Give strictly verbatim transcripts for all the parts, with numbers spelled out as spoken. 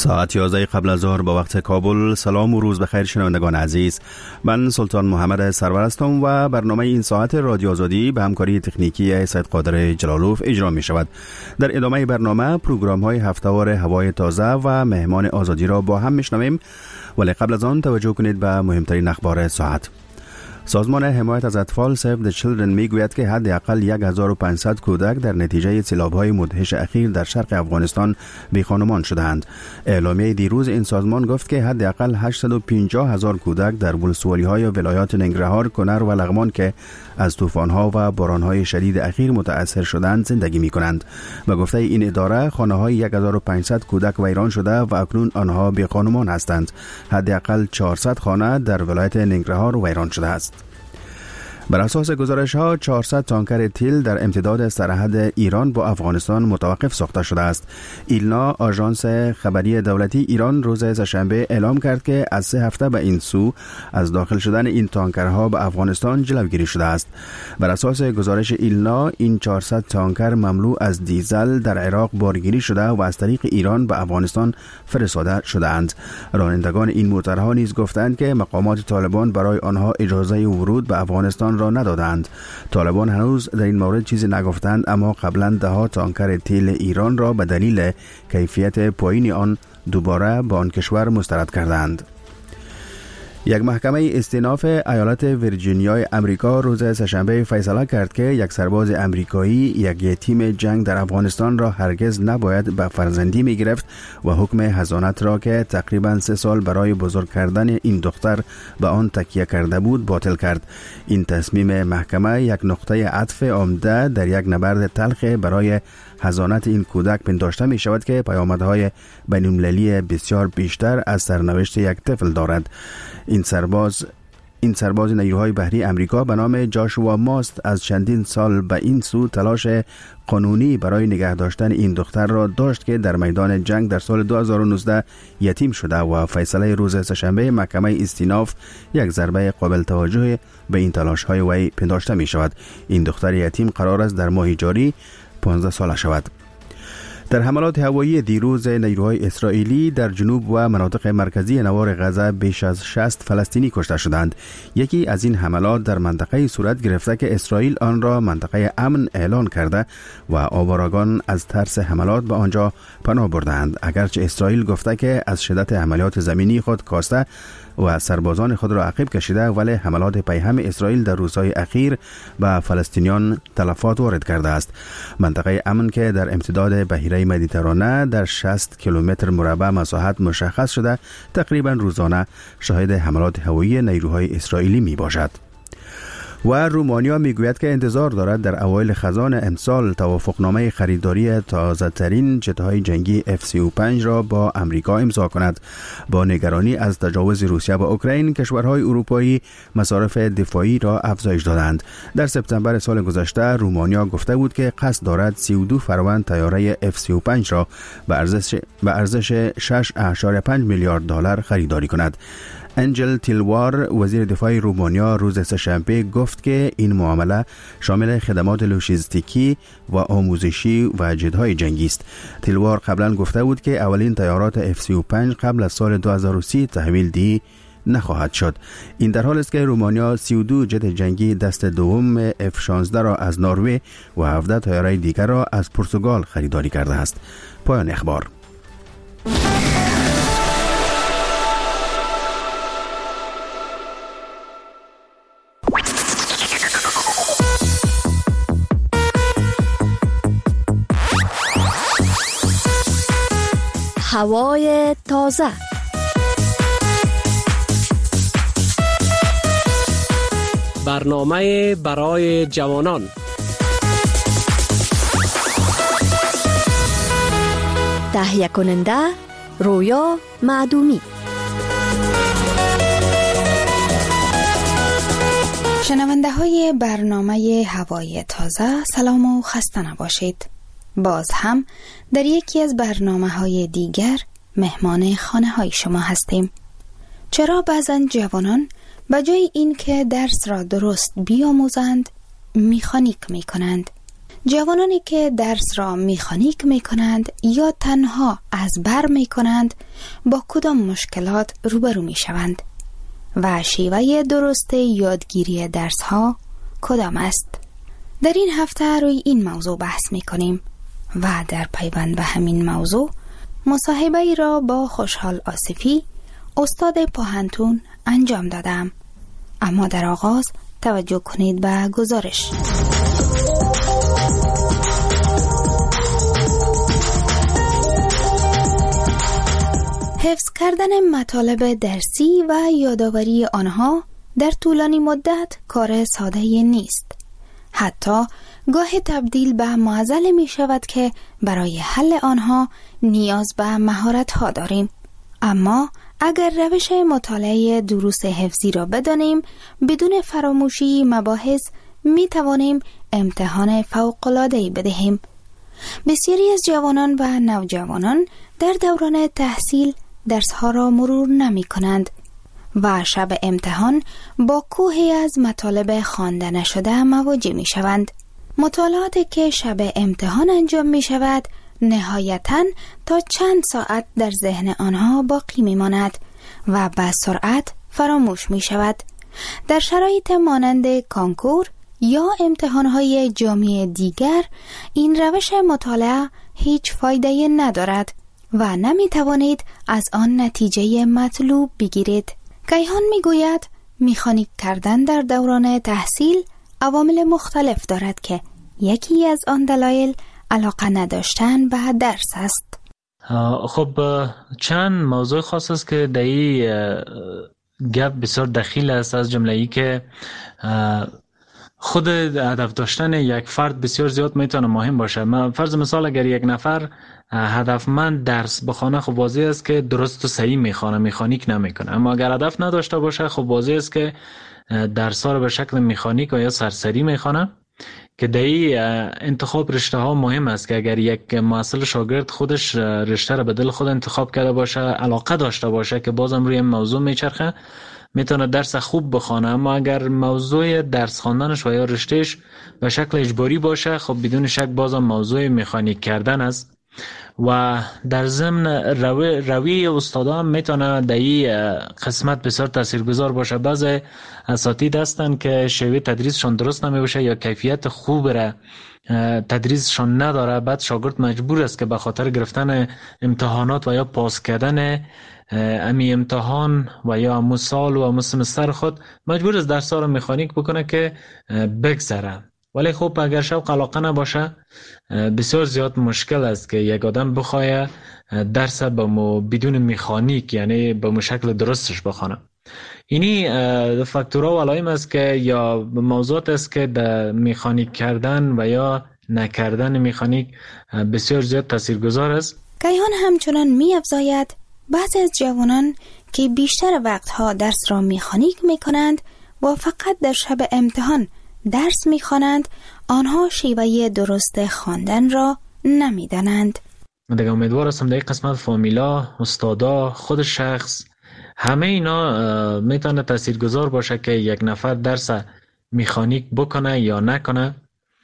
ساعت یازده قبل از ظهر با وقت کابل. سلام و روز بخیر شنوندگان عزیز. من سلطان محمد سرور هستم و برنامه این ساعت رادیو آزادی به همکاری تکنیکی سید قادر جلالوف اجرا می شود. در ادامه برنامه پروگرام های هفته‌وار هوای تازه و مهمان آزادی را با هم میشنویم، ولی قبل از آن توجه کنید به مهمترین اخبار ساعت. سازمان حمایت از اطفال Save the Children میگوید که حداقل هزار و پانصد کودک در نتیجه سیلاب‌های مدهش اخیر در شرق افغانستان بی‌خانمان شدند. اعلامیه دیروز این سازمان گفت که حداقل هشتصد و پنجاه هزار کودک در ولسوالی‌های ولایات ننگرهار، کنر و لغمان که از طوفان‌ها و باران‌های شدید اخیر متأثر شدند زندگی می‌کنند. و گفته این اداره خانه‌های هزار و پانصد کودک ویران شده و اکنون آنها بی‌خانمان هستند. حداقل چهارصد خانه در ولایت ننگرهار ویران شده است. بر اساس گزارش ها چهارصد تانکر تیل در امتداد سرحد ایران با افغانستان متوقف ساخته شده است. ایلنا، آژانس خبری دولتی ایران، روز سه‌شنبه اعلام کرد که از سه هفته به این سو از داخل شدن این تانکرها به افغانستان جلوگیری شده است. بر اساس گزارش ایلنا این چهارصد تانکر مملو از دیزل در عراق بارگیری شده و از طریق ایران به افغانستان فرستاده شده‌اند. رانندگان این موترها نیز گفتند که مقامات طالبان برای آنها اجازه ورود به افغانستان را ندادند. طالبان هنوز در این مورد چیزی نگفتند، اما قبلا ده ها تانکر تیل ایران را به دلیل کیفیت پایین آن دوباره به آن کشور مسترد کردند. یک محکمه استیناف ایالت ویرجینیای امریکا روز سه‌شنبه فیصله کرد که یک سرباز امریکایی یک یتیم جنگ در افغانستان را هرگز نباید به فرزندی می گرفت و حکم حضانت را که تقریباً سه سال برای بزرگ کردن این دختر به آن تکیه کرده بود باطل کرد. این تصمیم محکمه یک نقطه عطف عمده در یک نبرد تلخ برای حضانت این کودک پنداشته می شود که پیامدهای بین‌المللی بسیار بیشتر از سرنوشت یک طفل دارد. این سرباز این سرباز نیروهای بحری امریکا به نام جاشوا ماست از چندین سال به این سو تلاش قانونی برای نگه داشتن این دختر را داشت که در میدان جنگ در سال دو هزار و نوزده یتیم شده و فیصله روز سه‌شنبه محکمه استیناف یک ضربه قابل توجه به این تلاش های وی پنداشته می شود. این دختر یتیم قرار است در ماه جاری پانزده ساله شود. در حملات هوایی دیروز نیروهای اسرائیلی در جنوب و مناطق مرکزی نوار غزه بیش از شصت فلسطینی کشته شدند. یکی از این حملات در منطقه صورت گرفته که اسرائیل آن را منطقه امن اعلان کرده و آوارگان از ترس حملات به آنجا پناه بردند. اگرچه اسرائیل گفته که از شدت عملیات زمینی خود کاسته و سربازان خود را عقب کشیده، ولی حملات پیهم اسرائیل در روزهای اخیر به فلسطینیان تلفات وارد کرده است. منطقه امن که در امتداد بحیره مدیترانه در شصت کیلومتر مربع مساحت مشخص شده، تقریبا روزانه شاهد حملات هوایی نیروهای اسرائیلی می باشد. و رومانیا میگوید که انتظار دارد در اوایل خزان امسال توافقنامه خریداری تازه ترین جت‌های جنگی اف سی و پنج را با امریکا امضا کند. با نگرانی از تجاوز روسیه به اوکراین، کشورهای اروپایی مصارف دفاعی را افزایش دادند. در سپتامبر سال گذشته رومانیا گفته بود که قصد دارد سی و دو فروند طیاره اف سی و پنج را به ارزش به ارزش شش و پنج میلیارد دلار خریداری کند. انجل تیلوار، وزیر دفاع رومانیا، روز سه‌شنبه گفت که این معامله شامل خدمات لوجستیکی و آموزشی و جت‌های جنگی است. تیلوار قبلا گفته بود که اولین طیارات اف سی و پنج قبل از سال دو هزار و سی تحویل دهی نخواهد شد. این در حال است که رومانیا سی و دو جت جنگی دست دوم اف شانزده را از نروژ و هفده طیاره دیگر را از پرتغال خریداری کرده است. پایان اخبار. هوای تازه. برنامه برای جوانان. تهیه کننده رویا معدومی. شنونده های برنامه هوای تازه، سلام و خسته نباشید. باز هم در یکی از برنامه های دیگر مهمان خانه های شما هستیم. چرا بعضا جوانان بجای این که درس را درست بیاموزند میخانیک میکنند؟ جوانانی که درس را مکانیک می کنند یا تنها از بر می کنند با کدام مشکلات روبرو می شوند و شیوه درست یادگیری درس ها کدام است؟ در این هفته روی این موضوع بحث می کنیم و در پیوند به همین موضوع مصاحبه ای را با خوشحال آصفی استاد پوهنتون انجام دادم. اما در آغاز توجه کنید به گزارش. حفظ کردن مطالب درسی و یادآوری آنها در طولانی مدت کار ساده نیست. حتی گاهی تبدیل به معضل می شود که برای حل آنها نیاز به مهارت ها داریم. اما اگر روش مطالعه دروس حفظی را بدانیم، بدون فراموشی مباحث می توانیم امتحان فوق‌العاده‌ای بدهیم. بسیاری از جوانان و نوجوانان در دوران تحصیل درس‌ها را مرور نمی کنند و شب امتحان با کوهی از مطالب خوانده نشده مواجه می شوند. مطالعاتی که شب امتحان انجام می شود نهایتاً تا چند ساعت در ذهن آنها باقی می ماند و به سرعت فراموش می شود. در شرایط مانند کانکور یا امتحانهای جامعه دیگر این روش مطالعه هیچ فایده ندارد و نمی توانید از آن نتیجه مطلوب بگیرید. کیهان می گوید مکانیک کردن در دوران تحصیل عوامل مختلف دارد که یکی از آن دلایل علاقه نداشتن به درس است. خب چند موضوع خاص است که در این گپ بسیار دخیل است، از جمله ای که خود هدف داشتن یک فرد بسیار زیاد میتونه مهم باشه. من فرض مثال اگر یک نفر هدفمند درس بخونه، خب واضح است که درست و صحیح میخونه، مکانیک نمیکنه. اما اگر هدف نداشته باشه، خب واضح است که درس ها رو به شکل مکانیک و یا سرسری میخونه، که در این انتخاب رشته ها مهم است که اگر یک محصل شاگرد خودش رشته رو به دل خود انتخاب کرده باشه، علاقه داشته باشه که بازم روی موضوع میچرخه، میتونه درس خوب بخونه. اما اگر موضوع درس خواندنش و یا رشتهش به شکل اجباری باشه، خب بدون شک بازم موضوع مکانیک کردن است. و در ضمن روی, روی استادا هم میتونه در این قسمت بسیار تاثیرگذار باشه. بعضی اساتید هستن که شیوه تدریسشون درست نمیشه یا کیفیت خوب را تدریسشون نداره، بعد شاگرد مجبور است که به خاطر گرفتن امتحانات و یا پاس کردن امی امتحان و یا امو سال و امو سمستر خود مجبور است درس ها رو مکانیک بکنه که بگذره. ولی خب اگر شوق علاقه نباشه، بسیار زیاد مشکل است که یک آدم بخواه درس با بدون مکانیک، یعنی با شکل درستش بخونه. اینی فاکتورها و علائم است که یا موضوعات است که در مکانیک کردن و یا نکردن مکانیک بسیار زیاد تاثیرگذار است. کیهان همچنان می افزاید بعضی از جوانان که بیشتر وقتها درس را مکانیک می کنند و فقط در شب امتحان درس می خوانند، آنها شیوه درست خواندن را نمی دانند. دیگه امیدوار هستم در این قسمت فامیلا، استادا، خود شخص، همه اینا میتونه تاثیرگذار باشه که یک نفر درس مکانیک بکنه یا نکنه.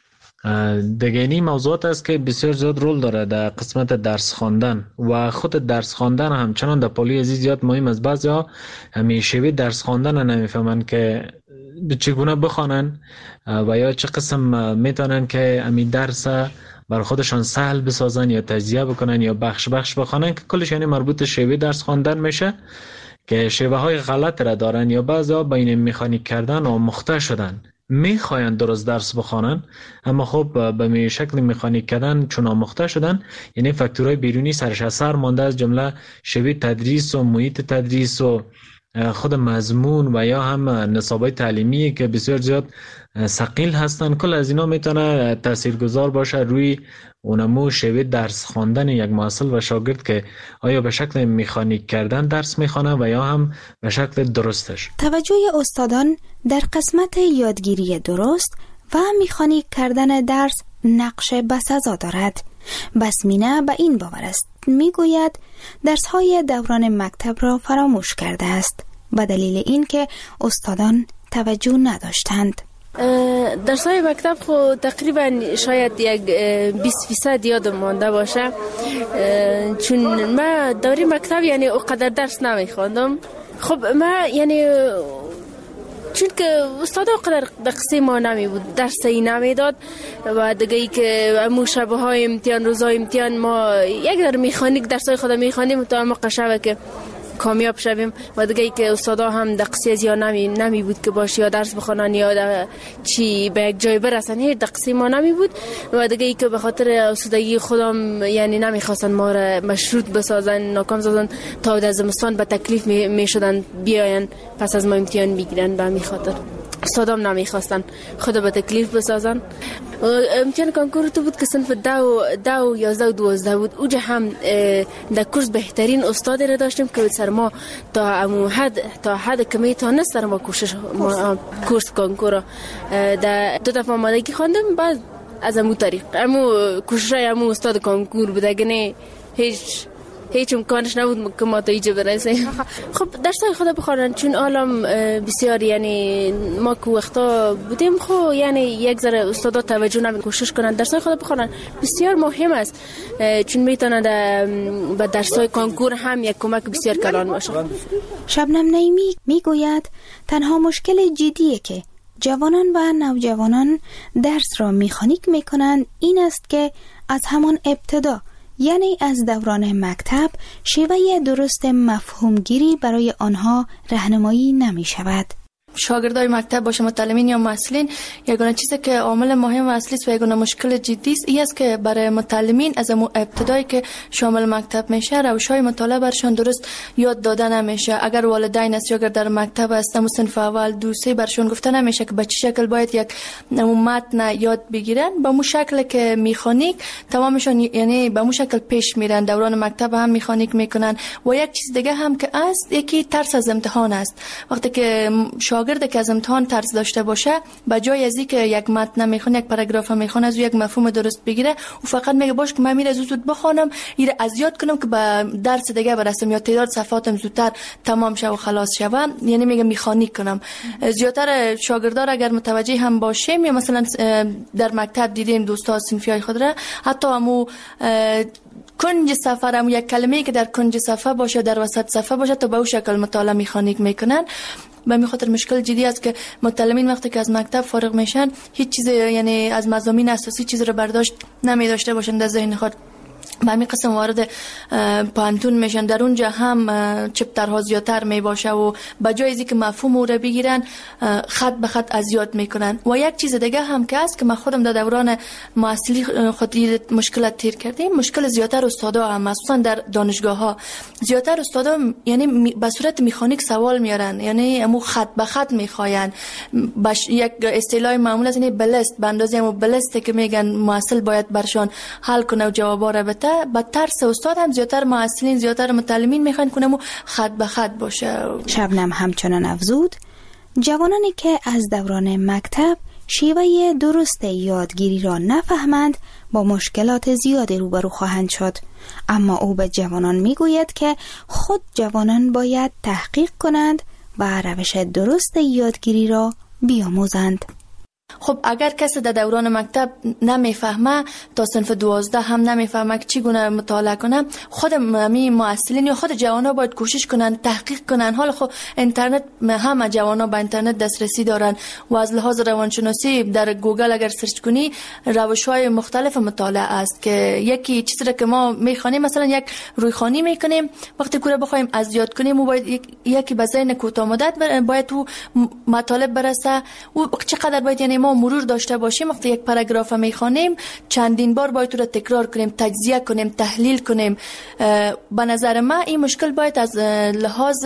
دیگه این موضوعات است که بسیار زیاد رول داره در قسمت درس خواندن و خود درس خواندن همچنان در پالی عزیز زیاد مهم است. بعضیا همیشه درس خواندن نمیفهمن که چگونه بخوانن و یا چه قسم میتونن که امی درس بر خودشان سهل بسازن یا تجزیه بکنن یا بخش بخش بخوانن، که کلش یعنی مربوط شیوه درس خواندن میشه که شیوه های غلط را دارن یا بعضیا بین مکانیک کردن و مخته شدن، میخواین درست درس بخوانن اما خب به می شکل مکانیک کردن چون آموخته شدن، یعنی فاکتورهای بیرونی سرش اثر مانده، از جمله شیوه تدریس و محیط تدریس و خود مضمون و یا هم نصابای تعلیمی که بسیار زیاد ثقیل هستن. کل از اینا میتونه تاثیرگذار باشه روی اونمو شیوه درس خواندن یک محصل و شاگرد که آیا به شکل مکانیک کردن درس میخوانه و یا هم به شکل درستش. توجه استادان در قسمت یادگیری درست و مکانیک کردن درس نقش بسزا دارد. بسمینه به این باور است، میگوید درس‌های دوران مکتب را فراموش کرده است به دلیل اینکه استادان توجه نداشتند. درسای مکتب خو تقریبا شاید یک بیست فیصد یادم مانده باشه، چون ما دوره مکتب یعنی اونقدر درس نمیخواندم. خب ما یعنی چون که استاد اونقدر قصه ما نمی بود، درسی نمیداد و دیگه ای که امو شبه های امتحان روزای امتحان ما یک در میخانیک درسای خود میخوانیم تا ما قشبه که کامیاب شویم و دیگه ای که استادا هم دقیقی از یا نمی, نمی بود که باشه یا درس بخونن یا چی به یک جای برسن، هیچ دقیقی ما نمی بود و دیگه ای که به خاطر استادگی خودم یعنی نمیخواستن ما را مشروط بسازن، ناکام سازن تا در زمستان به تکلیف می, می شدن بیاین پس از ما امتحان بگیرن. به همین خاطر استادام نمیخواستن خود به تکلیف بسازن. امتحان کنکور تو بود که صنف دو دو یازده و دوازده بود. اوجا هم در کورس بهترین استاد را داشتیم که سر ما تا امو حد تا حد کمی تا نست سر ما کوشش کورس کنکور در دو دفعه آمادگی خواندم. بعد از امو طریق امو کوشش امو استاد کنکور بود، اگه نه هیچ هیچ امکانش نبود که ما تا اینجا برسیم. خب درسای خود بخونن چون عالم بسیار یعنی ما که وقتا بودیم خب یعنی یک ذره استادا توجه نمی کوشش کنن درسای خود بخونن بسیار مهم است، چون میتونن به درسای کنکور هم یک کمک بسیار کلان باشه. شبنم نعیمی میگوید تنها مشکل جدیه که جوانان و نوجوانان درس را میخانیک میکنند این است که از همان ابتدا یعنی از دوران مکتب شیوه درست مفهومگیری برای آنها راهنمایی نمی شود. شاگردای مکتب باشه متعلمین یا محصلین، یگانه چیزی که عامل مهم و اصلی است و یگانه مشکل جدی است این است که برای متعلمین از ابتدایی که شامل مکتب میشه روش‌های مطالعه برشان درست یاد داده نمیشه. اگر والدین است یا اگر در مکتب هستن و صنف اول دو سه برشان گفته نمیشه که به چه شکل باید یک متن یاد بگیرن، به مو شکل که میخانیک تمامشون یعنی به مو شکل پیش میرن. دوران مکتب هم میخانیک میکنن. و یک چیز دیگه هم که است یکی ترس از امتحان است. وقتی که شاگرد که از امتحان ترس داشته باشه به جای از اینکه یک متن میخونه یک پاراگراف میخونه از یک مفهوم درست بگیره و فقط میگه باش که من میره زود بخونم ایره از یاد کنم که به درس دیگه برسم یا تعداد صفحاتم زودتر تمام شه و خلاص شه، یعنی میگه میخانیک کنم. زیاتر شاگردان اگر متوجه هم باشیم یا مثلا در مکتب دیدیم دوستا صنفیای خود را حتی همو کنج صفحه هم یک کلمه‌ای که در کنج صفحه باشه در وسط صفحه باشه تا به اون شکل مطالعه میخانیک میکنن. به می خاطر مشکل جدی است که متعلمین وقتی که از مکتب فارغ میشن هیچ چیز یعنی از مضامین اساسی چیز رو برداشت نمی داشته باشن در ذهن خود. به همین قسم وارد پانتون میشن، در اونجا هم چپترها زیادتر می باشه و به جای از اینکه مفهوم او رو بگیرن خط به خط از یاد میکنن. و یک چیز دیگه هم که است که من خودم در دوران محصلی خود مشکلات تیر کردیم، مشکل زیادتر استادا هم مخصوصا در دانشگاه ها زیادتر استادا یعنی به صورت مکانیک سوال میارن، یعنی امو خط به خط میخواین. باش یک اصطلاح معمول است یعنی بلست به اندازه امو بلست که میگن محصل باید برشان حل کنه و جوابا رو بده. با ترس استاد هم زیادتر محصلین زیادتر متعلمین میخوان کنه خط به خط باشه. شبنم همچنان افزود جوانانی که از دوران مکتب شیوه درست یادگیری را نفهمند با مشکلات زیادی روبرو خواهند شد، اما او به جوانان میگوید که خود جوانان باید تحقیق کنند و روش درست یادگیری را بیاموزند. خب اگر کسی در دوران مکتب نمیفهمه تا صنف دوازده هم نمیفهمه که چگونه مطالعه کنه، خود می محصلین یا خود جوانا باید کوشش کنن تحقیق کنن. حالا خب اینترنت همه جوانا به اینترنت دسترسی دارن و از لحاظ روانشناسی در گوگل اگر سرچ کنی روش‌های مختلف مطالعه است که یکی چیزی را که ما میخوانیم مثلا یک رویخوانی میکنیم وقتی کوره بخوایم از یاد کنیم و باید یکی به ذهن کوتاه مدت باید تو مطالب برسه و چقدر باید یعنی ما مرور داشته باشیم. وقتی یک پاراگراف میخوانیم چندین بار باید تو را تکرار کنیم، تجزیه کنیم، تحلیل کنیم. به نظر من این مشکل باید از لحاظ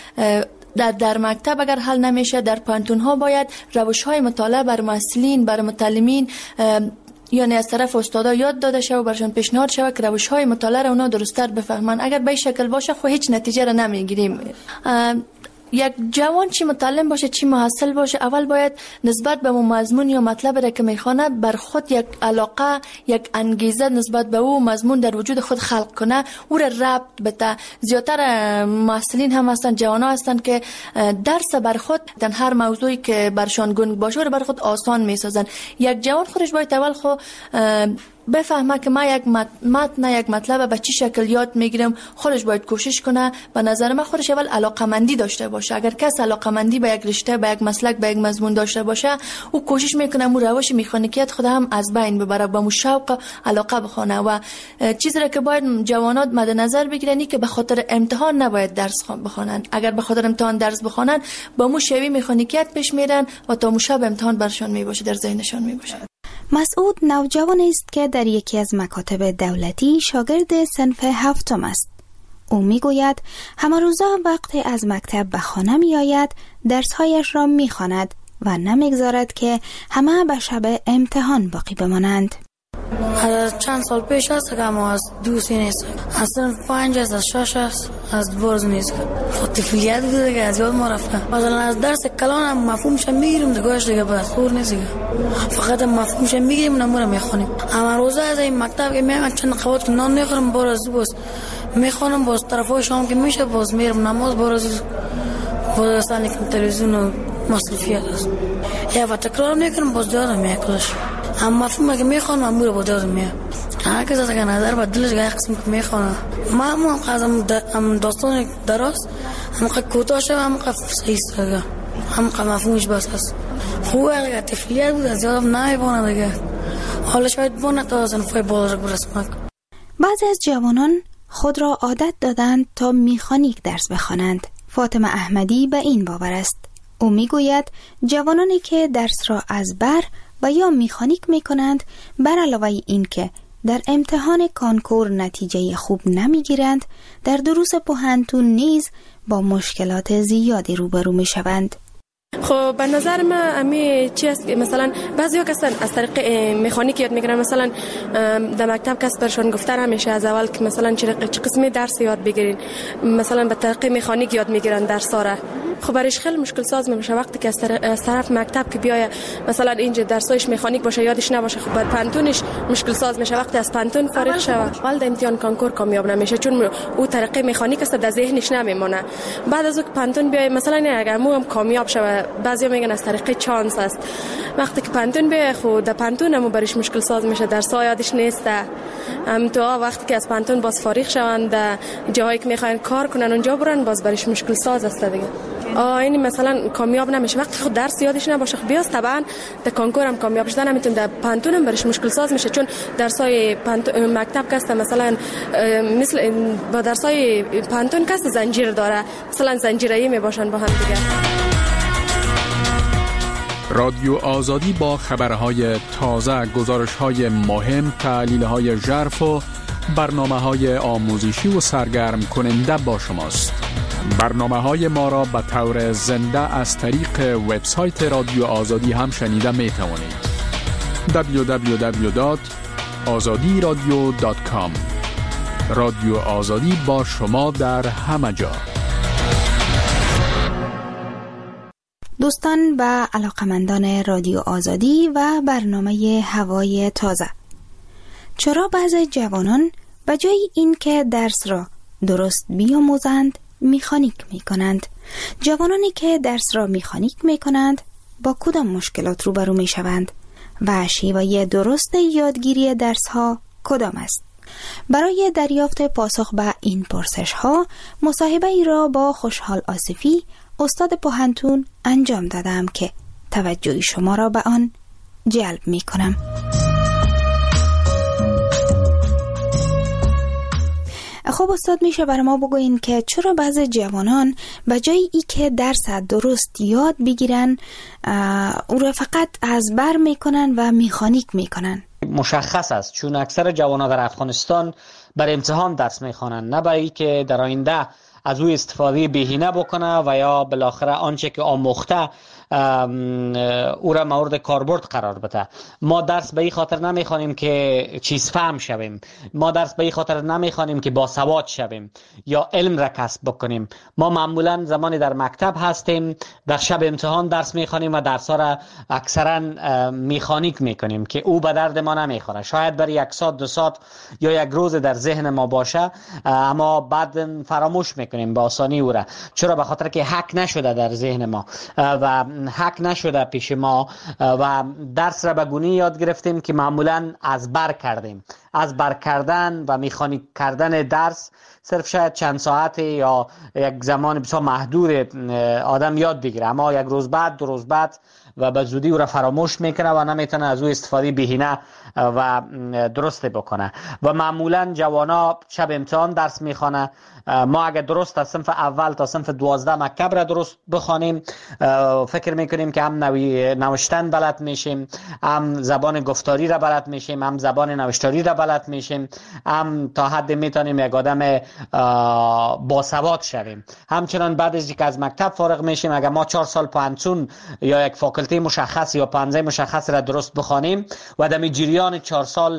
در در مکتب اگر حل نمیشه در پانتون ها باید روش های مطالعه بر محصلین بر متعلمین یعنی از طرف استادا یاد داده شود و برشان پیشنهاد شود که روش های مطالعه را اونا درست‌تر بفهمن. اگر به این شکل باشه خو هیچ نتیجه را نمیگیریم. یک جوان چی متعلم باشه چی محصل باشه، اول باید نسبت به اون مضمون یا مطلب را که میخونه بر خود یک علاقه، یک انگیزه نسبت به او مضمون در وجود خود خلق کنه، او را ربط بده. زیادتر محصلین هم هستن، جوان ها هستن که درس بر خود در هر موضوعی که برشان گنگ باشه رو بر خود آسان میسازن. یک جوان خودش باید اول خود بفهمه که ما یک متن یک مطلب به چی شکل یاد میگیرم، خودش باید کوشش کنه. به نظر من خودش اول علاقمندی داشته باشه. اگر کس علاقمندی به یک رشته، به یک مسلک، به یک مضمون داشته باشه، او کوشش میکنه مو روش مکانیکیت خود هم از بین ببره، با مو شوق علاقه بخونه. و چیزی را که باید جوانات مد نظر بگیرن که به خاطر امتحان نباید درس بخونن. اگر به خاطر امتحان درس بخونن با مو شوی مکانیکیت پیش میرن و تا مو شب امتحان برشان میباشه، در ذهنشان میباشه. مسعود نوجوانی است که در یکی از مکاتب دولتی شاگرد صنف هفتم است. او میگوید همه روزا وقتی از مکتب به خانه می آید درسهایش را می خواند و نمیگذارد که همه به شب امتحان باقی بمانند. از چند سال پیش است که ما از دوستی نیست، از صنف پنج است، از شش است، از برز نیست. خود طفلیت بوده که از یاد ما رفته. مثلا از درس کلان هم مفهومش میگیریم دیگهش دیگه بس خور نیست، فقط مفهومش میگیریم نمونه میخونیم. اما روزه از این مکتب که میام چند قوت نان میخورم باز باز میخونم، باز طرفای شام که میشه باز میرم نماز، باز باز سانی که تلویزیون و مصرفیات است یا و تکرار میکنم، باز یادم میکلش. اما مفهوم که میخوام امور با دادم میاد. هر کس از که نظر با دلش گه قسم که میخوانه. ما هم قدم داستان درست هم که کوتاه شد هم که صحیح سرگه هم که مفهومش بس هست. خوبه اگه طفلیت بود از یادم نمیبانه دیگه، حالا شاید بانه تا صنفای بزرگ برسمک. بعضی از جوانان خود را عادت دادند تا میخانیک درس بخوانند. فاطمه احمدی به این باور است. او میگوید جوانانی که درس را از بر و یا میخانیک میکنند، بر علاوه این که در امتحان کانکور نتیجه خوب نمیگیرند، در دروس پوهنتون نیز با مشکلات زیادی روبرو میشوند. خب به نظر من امی چی است که مثلا بعضیا کسان از طریق مکانیک یاد میگیرن، مثلا در مکتب کس برشون گفتن همیشه از اول که مثلا چه قسمی درس یاد بگیرین، مثلا به طریق مکانیک یاد میگیرن درس را. خب برایش خیلی مشکل ساز میشه وقتی که از طرف مکتب که بیای مثلا اینجا درسایش مکانیک باشه یادش نباشه، خب بعد پانتونش مشکل ساز میشه وقتی از پانتون فارغ شوه. اول در امتحان کانکور کامیاب نمیشه چون او طریق مکانیک است در ذهنش نمیمونه. بعد از اون پانتون بیای مثلا اگر مو هم کامیاب شوه، بعضیا میگن از طریق چانس است. وقتی که پانتون بیای خود در پانتون هم برایش مشکل ساز میشه، درس‌ها یادش نیست. ام تو وقتی که از پانتون باز فارغ شوند در جاهایی که میخواین کار کنن اونجا برن، باز برایش مشکل ساز است دیگه. آ این مثلا کامیاب نمیشه وقتی خود درس یادش نباشه. خب بیاست طبعا در کانکور هم کامیاب شدن نمیتونه، در پانتون هم برش مشکل ساز میشه چون درسای مکتب کاست مثلا مثل با درسای پانتون کاست زنجیر داره، مثلا زنجیره‌ای میباشن با هم دیگه. رادیو آزادی با خبرهای تازه، گزارش‌های مهم، تحلیل‌های ژرف و برنامه‌های آموزشی و سرگرم کننده با شماست. برنامه‌های ما را به طور زنده از طریق وبسایت رادیو آزادی هم شنیده می توانید. دبلیو دبلیو دبلیو دات آزادی رادیو دات کام. رادیو آزادی با شما در همه جا. دوستان و علاقمندان رادیو آزادی و برنامه هوای تازه، چرا بعضی جوانان به جای این که درس را درست بیاموزند میخانیک میکنند؟ جوانانی که درس را میخانیک میکنند با کدام مشکلات روبرو میشوند و شیوه درست یادگیری درس ها کدام است؟ برای دریافت پاسخ به این پرسش ها مصاحبه ای را با خوشحال آصفی استاد پوهنتون انجام دادم که توجه شما را به آن جلب می کنم. خب استاد، میشه برای ما بگوین که چرا بعضی جوانان به جای ای که درس درست یاد بگیرن او را فقط از بر میکنن و میخانیک میکنن؟ مشخص است چون اکثر جوانان در افغانستان بر امتحان درس میخوانند، نه برای که در آینده از او استفاده بهینه بکنه و یا بالاخره آنچه که آموخته او را مورد کاربرد قرار بده. ما درس به این خاطر نمیخوانیم که چیز فهم شویم، ما درس به این خاطر نمیخوانیم که باسواد شویم یا علم را کسب بکنیم. ما معمولا زمانی در مکتب هستیم در شب امتحان درس میخوانیم و درس ها را اکثرا میخانیک میکنیم که او به درد ما نمیخوره. شاید برای یک ساعت دو ساعت یا یک روز در ذهن ما باشه، اما بعد فراموش میکنیم به آسانی او را. چرا؟ به خاطر که حک نشده در ذهن ما و حک نشده پیش ما و درس را به گونه یاد گرفتیم که معمولا از بر کردیم. از بر کردن و میخانیک کردن درس صرف شاید چند ساعت یا یک زمان بسیار محدود آدم یاد بگیره، اما یک روز بعد دو روز بعد و به زودی او را فراموش میکنه و نمیتونه از او استفاده بهینه و درست بکنه. و معمولا جوانا شب امتحان درس میخوانه. ما اگر درست از صنف اول تا صنف دوازده مکتب را درست بخوانیم، فکر میکنیم که هم نوی نوشتن بلد میشیم، هم زبان گفتاری را بلد میشیم، هم زبان نوشتاری را بلد میشیم، هم تا حد میتونیم یک آدم باسواد شویم. همچنان بعد از اینکه از مکتب فارغ میشیم، اگر ما چهار سال پانتون یا یک فاکولته مشخص یا پانزه مشخص را درست بخوانیم و در جریان چهار سال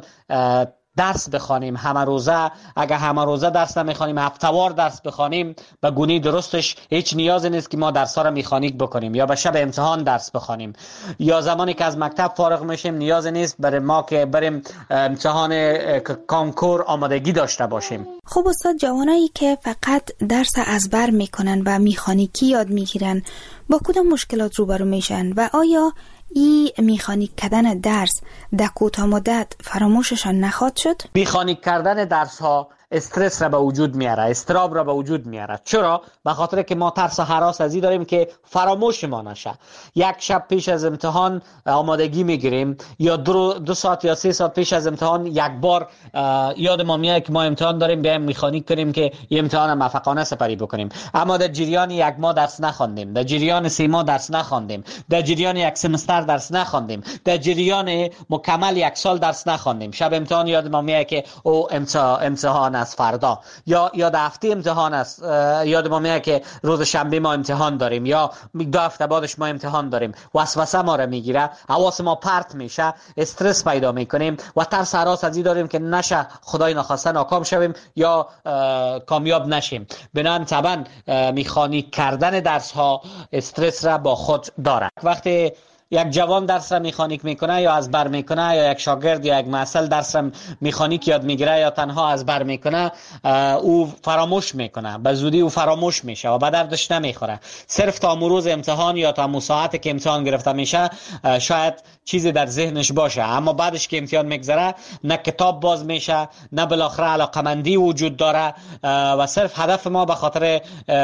درس بخوانیم همه روزه، اگر همه روزه درس نمیخوانیم هفته‌وار درس بخوانیم، به گونه درستش هیچ نیازی نیست که ما درس‌ها را میخانیک بکنیم یا به شب امتحان درس بخوانیم. یا زمانی که از مکتب فارغ میشیم نیاز نیست برای ما که بریم امتحان کنکور آمادگی داشته باشیم. خب استاد، جوانایی که فقط درس ازبر میکنن و میخانیکی یاد میگیرن با کدام مشکلات روبرو میشن و آیا ای میخانیک کردن درس در کوتاه مدت فراموششان نخواهد شد؟ میخانیک کردن درس ها استرس را به وجود میاره، استراب را به وجود میاره. چرا؟ به خاطر که ما ترس و هراس ازی داریم که فراموش ما نشه. یک شب پیش از امتحان آمادگی میگیریم یا دو, دو ساعت یا سه ساعت پیش از امتحان یک بار یاد ما میاد که ما امتحان داریم، بیایم میخانیک کنیم که این امتحان موفقانه سپری بکنیم. اما در جریان یک ماه درس نخواندیم، در جریان سه ماه درس نخواندیم، در جریان یک سمستر درس نخواندیم، در جریان مکمل یک سال درس نخواندیم. شب امتحان یاد ما میاد که او امتحان از فردا یا یا در هفته امتحان است، یاد ما میاد که روز شنبه ما امتحان داریم یا دو هفته بعدش ما امتحان داریم. وسوسه ما را میگیره، حواس ما پرت میشه، استرس پیدا میکنیم و ترس هراس ازی داریم که نشه خدای نخواسته ناکام شویم یا کامیاب نشیم. بنابراین طبعا میخانیک کردن درس ها استرس را با خود داره. وقتی یک جوان درس را میخانیک میکنه یا از بر میکنه، یا یک شاگرد یا یک محصل درس را میخانیک یاد میگیره یا تنها از بر میکنه، او فراموش میکنه، به زودی او فراموش میشه و به دردش نمیخوره. صرف تا روز امتحان یا تا ساعتی که امتحان گرفته میشه شاید چیزی در ذهنش باشه، اما بعدش که امتحان میگذره نه کتاب باز میشه، نه بالاخره علاقمندی وجود داره و صرف هدف ما به خاطر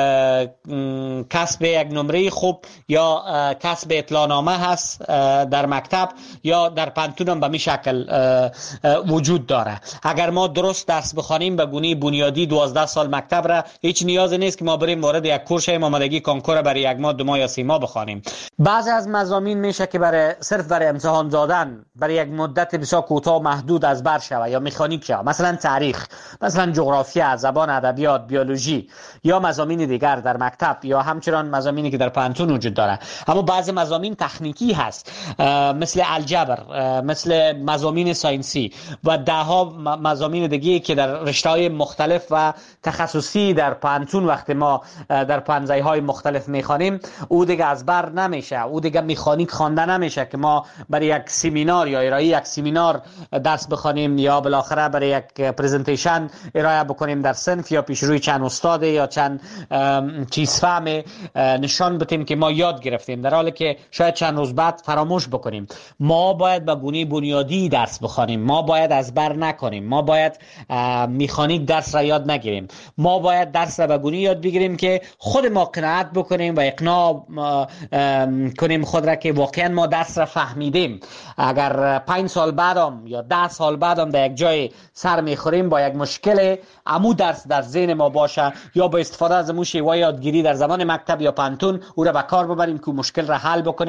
کسب یک نمره خوب یا کسب اطلاعنامه هست در مکتب یا در پانتون به می شکل وجود داره. اگر ما درست درس بخوانیم به گونه بنیادی دوازده سال مکتب را، هیچ نیازی نیست که ما بریم وارد یک کورس آمادگی کنکور برای یک ماه دو ماه یا سه ماه بخوانیم. بعضی از مضامین میشه که برای صرف برای امتحان دادن برای یک مدت بسیار کوتاه محدود از بر شوه یا مکانیک شوه، مثلا تاریخ، مثلا جغرافیا، زبان، ادبیات، بیولوژی یا مضامین دیگر در مکتب یا همچنان مضامینی که در پانتون وجود داره. اما بعضی مضامین تکنیکی هست مثل الجبر، مثل مضامین ساینسی و ده ها مضامین دیگه که در رشته‌های مختلف و تخصصی در پانتون وقتی ما در پانزه‌های مختلف میخوانیم او دیگه از بر نمیشه، او دیگه مکانیک خوانده نمیشه که ما برای یک سمینار یا ارائه یک سمینار درس بخوانیم یا بالاخره برای یک پرزنتیشن ارائه بکنیم در صنف یا پیش روی چند استاد یا چند چیز فهم نشان بدیم که ما یاد گرفتیم، در حالی که شاید چند روز بعد فراموش بکنیم. ما باید به گونه بنیادی درس بخوانیم، ما باید از بر نکنیم، ما باید مکانیک درس را یاد نگیریم، ما باید درس را به گونه یاد بگیریم که خود ما قناعت بکنیم و اقناع کنیم خود را که واقعا ما درس را فهمیدیم. اگر پنج سال بعدم یا ده سال بعدم در یک جای سر میخوریم با یک مشکل، عمو درس در ذهن ما باشه یا با استفاده از موش و یادگیری در زمان مکتب یا پانتون او را به کار ببریم که مشکل را حل بکنیم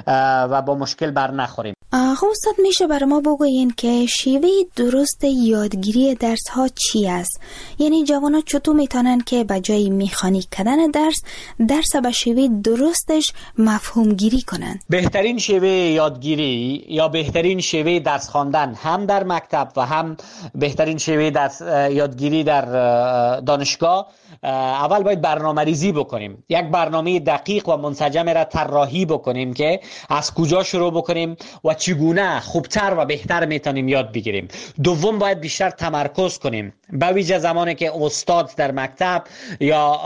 و با مشکل بر نخوریم. آقا استاد میشه برای ما بگوین که شیوه درست یادگیری درس ها چی است؟ یعنی جوانا چطور میتونن که به جای مکانیک کردن درس درس به شیوه درستش مفهوم گیری کنن؟ بهترین شیوه یادگیری یا بهترین شیوه درس خواندن هم در مکتب و هم بهترین شیوه درس یادگیری در دانشگاه، اول باید برنامه ریزی بکنیم. یک برنامه دقیق و منسجم را طراحی بکنیم که از کجا شروع بکنیم و چگونه خوبتر و بهتر میتونیم یاد بگیریم. دوم باید بیشتر تمرکز کنیم، به ویژه زمانی که استاد در مکتب یا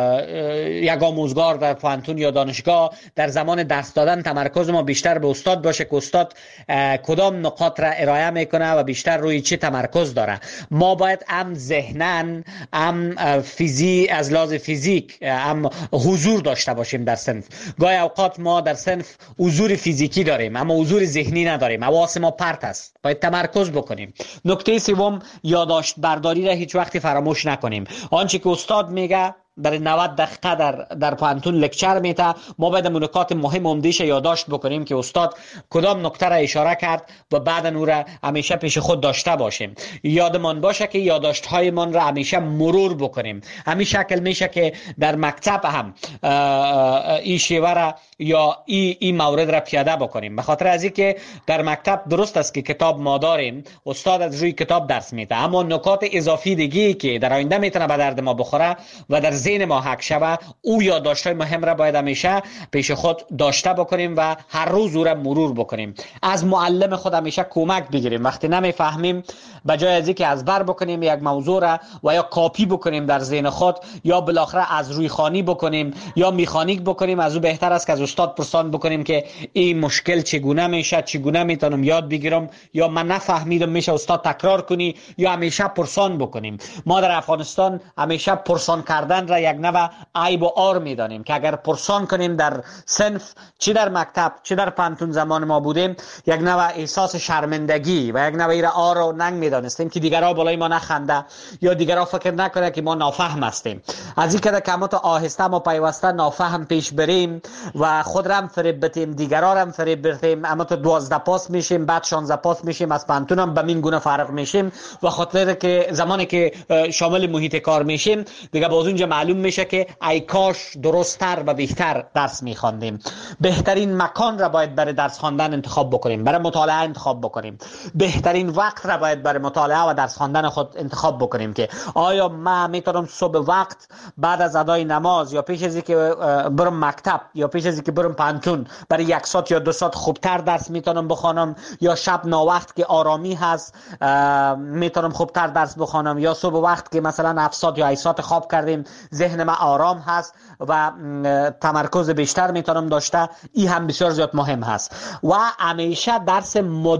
یک آموزگار در پانتون یا دانشگاه در زمان درس دادن تمرکز ما بیشتر به استاد باشه که استاد کدام نقاط را ارائه میکنه و بیشتر روی چه تمرکز داره. ما باید هم ذهنن هم فیزی از لحاظ فیزیک هم حضور داشته باشیم در صنف. گاهی اوقات ما در صنف حضور فیزیکی داریم اما حضور ذهنی نداریم، حواس ما پرت است، باید تمرکز بکنیم. نکته سوم، یادداشت برداری را هیچ وقتی فراموش نکنیم. آنچه که استاد میگه در نود دقیقه در در پانتون لکچر میته، ما باید نکات مهم عمده‌اش یادداشت بکنیم که استاد کدام نکته را اشاره کرد و بعد اون را همیشه پیش خود داشته باشیم. یادمان باشه که یادداشت های من را همیشه مرور بکنیم. همین شکل میشه که در مکتب هم این شیوه را یا این این مورد را پیاده بکنیم. به خاطر از اینکه در مکتب درست است که کتاب ما داریم، استاد از روی کتاب درس میده، اما نکات اضافی دیگه که در آینده میتونه به درد ما بخوره و در ذهن ما حک شوه، او یادداشت‌های مهم را باید همیشه پیش خود داشته بکنیم و هر روز او را مرور بکنیم. از معلم خود همیشه کمک بگیریم. وقتی نمیفهمیم به جای از اینکه از بر بکنیم یک موضوع را و یا کاپی بکنیم در ذهن خود یا بالاخره از روی خوانی بکنیم یا میخانیک بکنیم، از او بهتر است که از استاد پرسان بکنیم که این مشکل چگونه میشه، چگونه میتونم یاد بگیرم، یا من نفهمیدم میشه استاد تکرار کنی، یا همیشه پرسان بکنیم. ما در افغانستان همیشه پرسان کردن را یک نوع عیب و عار میدانیم که اگر پرسان کنیم در صنف، چه در مکتب چه در پانتون زمان ما بودیم، یک نوع احساس شرمندگی و یک نوع ایره عار و ننگ میدانستیم که دیگرها بالای ما نخنده یا دیگرها فکر نکنه که ما نافهم هستیم. از این که کمات آهسته ما پیوسته نافهم پیش بریم و خود را هم فریب بتیم، دیگرها را هم فریب بتیم، اما تو دوازده پاس میشیم، بعد شانزده پاس میشیم، از پانتون هم به این گونه فرق میشیم و خاطر که زمانی که شامل محیط کار میشیم دیگه باز اونجا معلوم میشه که ای کاش درست‌تر و بهتر درس میخواندیم. بهترین مکان را باید برای درس خواندن انتخاب بکنیم، برای مطالعه انتخاب بکنیم. بهترین وقت را باید برای مطالعه و درس خواندن خود انتخاب بکنیم که آیا من میتونم صبح وقت بعد از ادای نماز یا پیش از اینکه برم مکتب یا پیش از اینکه برم پانتون برای یک ساعت یا دو ساعت خوبتر درس میتونم بخوانم، یا شب ناوقت که آرامی هست میتونم خوبتر درس بخوانم، یا صبح وقت که مثلا هفت ساعت یا هشت ساعت خواب کردیم ذهن ما آرام هست و تمرکز بیشتر میتونم داشته. این هم بسیار زیاد مهم هست. و همیشه درس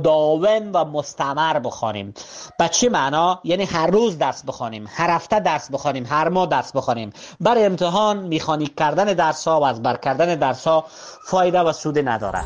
مداوم و مستمر بخوانیم. به چه معنا؟ یعنی هر روز درس بخوانیم، هر هفته درس بخوانیم، هر ماه درس بخوانیم. برای امتحان میخانیک کردن درس ها و از بر کردن درس ها فایده و سود نداره.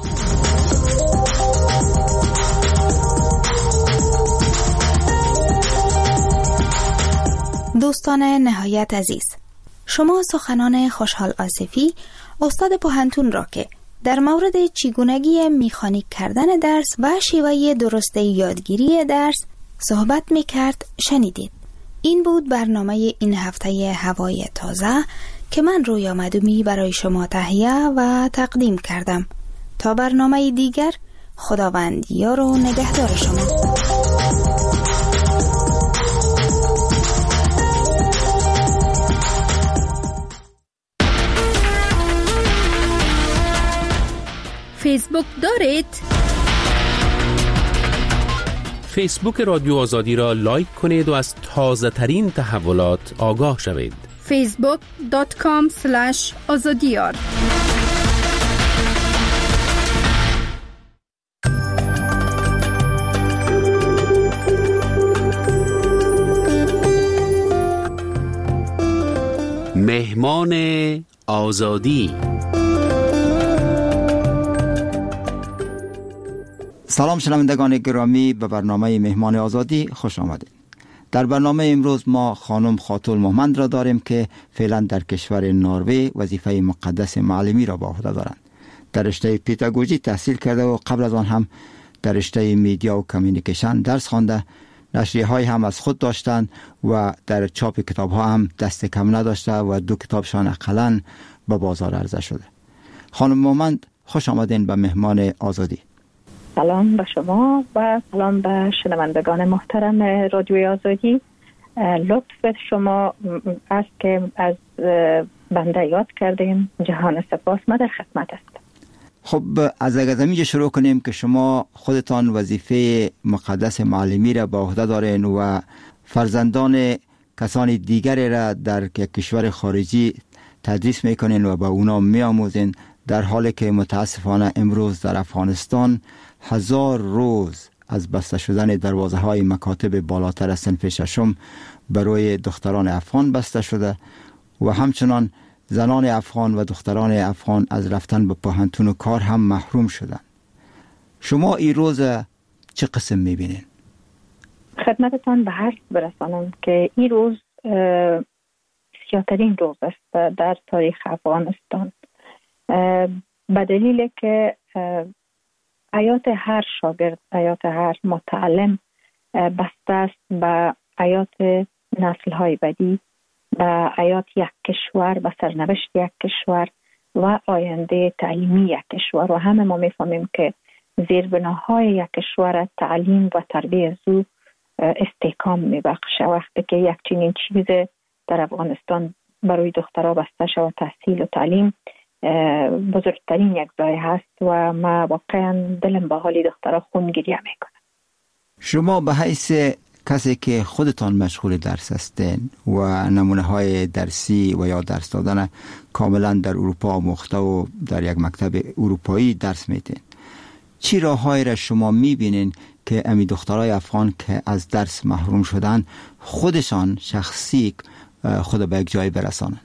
دوستان نهایت عزیز، شما سخنان خوشحال آصفی استاد پوهنتون را که در مورد چگونگی مکانیک کردن درس و شیوه درست یادگیری درس صحبت میکرد شنیدید. این بود برنامه این هفته هوای تازه که من رویا مدومی برای شما تهیه و تقدیم کردم. تا برنامه دیگر، خداوند یار و نگهدار شما. فیسبوک دارید؟ فیسبوک رادیو آزادی را لایک کنید و از تازه ترین تحولات آگاه شوید. فیسبوک دات کام اسلش آزادیار. مهمان آزادی. سلام شنوندگان گرامی، به برنامه مهمان آزادی خوش آمدید. در برنامه امروز ما خانم خاتون محمد را داریم که فعلا در کشور نروژ وظیفه مقدس معلمی را به عهده دارند. در رشته پیداگوژی تحصیل کرده و قبل از آن هم در رشته میدیا و کمیونیکیشن درس خوانده. نشریه های هم از خود داشتند و در چاپ کتاب ها هم دست کم نداشته و دو کتابشان اقلاً به بازار عرضه شده. خانم مومند، خوش آمدین به مهمان آزادی. سلام به شما و سلام به شنوندگان محترم رادیوی آزادی. لطف شما است که از بنده یاد کردیم. جهان سپاس. ما در خدمت هستم. خب از اگه شروع کنیم که شما خودتان وظیفه مقدس معلمی را به عهده دارین و فرزندان کسان دیگری را در کشور خارجی تدریس میکنین و به اونا میآموزین، در حالی که متاسفانه امروز در افغانستان هزار روز از بسته شدن دروازه های مکاتب بالاتر از صنف ششم برای دختران افغان بسته شده و همچنان زنان افغان و دختران افغان از رفتن به پوهنتون و کار هم محروم شدن. شما این روز چه قسم میبینین؟ خدمتتان به هر برسانم که این روز سیاه‌ترین روز است در تاریخ افغانستان، به دلیل که حیات هر شاگرد، حیات هر متعلم بسته است به حیات نسل‌های بعدی، به حیات یک کشور، به سرنوشت یک کشور و آینده تعلیمی یک کشور. و همه ما میفهمیم که زیربناهای یک کشور تعلیم و تربیت زو استحکام میبخشه. وقتی که یک چنین چیز در افغانستان برای دخترها بسته شود، تحصیل و تعلیم بزرگترین یک ضایعه هست و ما واقعا دلم به حال دخترها خون گریه میکنم. شما به حیث کسی که خودتان مشغول درس هستین و نمونه های درسی و یا درس دادن کاملا در اروپا آموخته و در یک مکتب اروپایی درس میدین، چی راههایی را شما میبینین که امی دخترای افغان که از درس محروم شدن خودشان شخصی خود به یک جای برسانن؟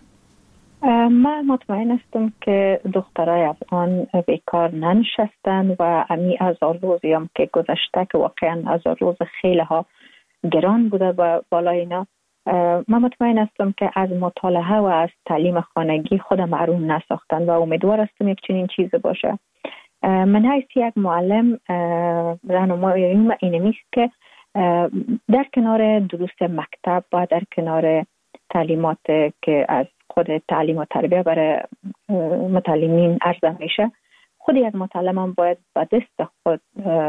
من مطمئن هستم که دخترای افغان بیکار ننشستن و امی هزار روزی هم که گذشته که واقعا هزار روز خیلی ها گران بوده و بالای اینا، من مطمئن هستم که از مطالعه و از تعلیم خانگی خود محروم نساختن و امیدوار هستم یک چنین چیز باشه. من حیث یک معلم راهنمایی اینمی است که در کنار دروس مکتب و در کنار تعلیمات که از خود تعلیم و تربیت برای متعلمین عرضه میشه، خود یک متعلم هم باید با دست خود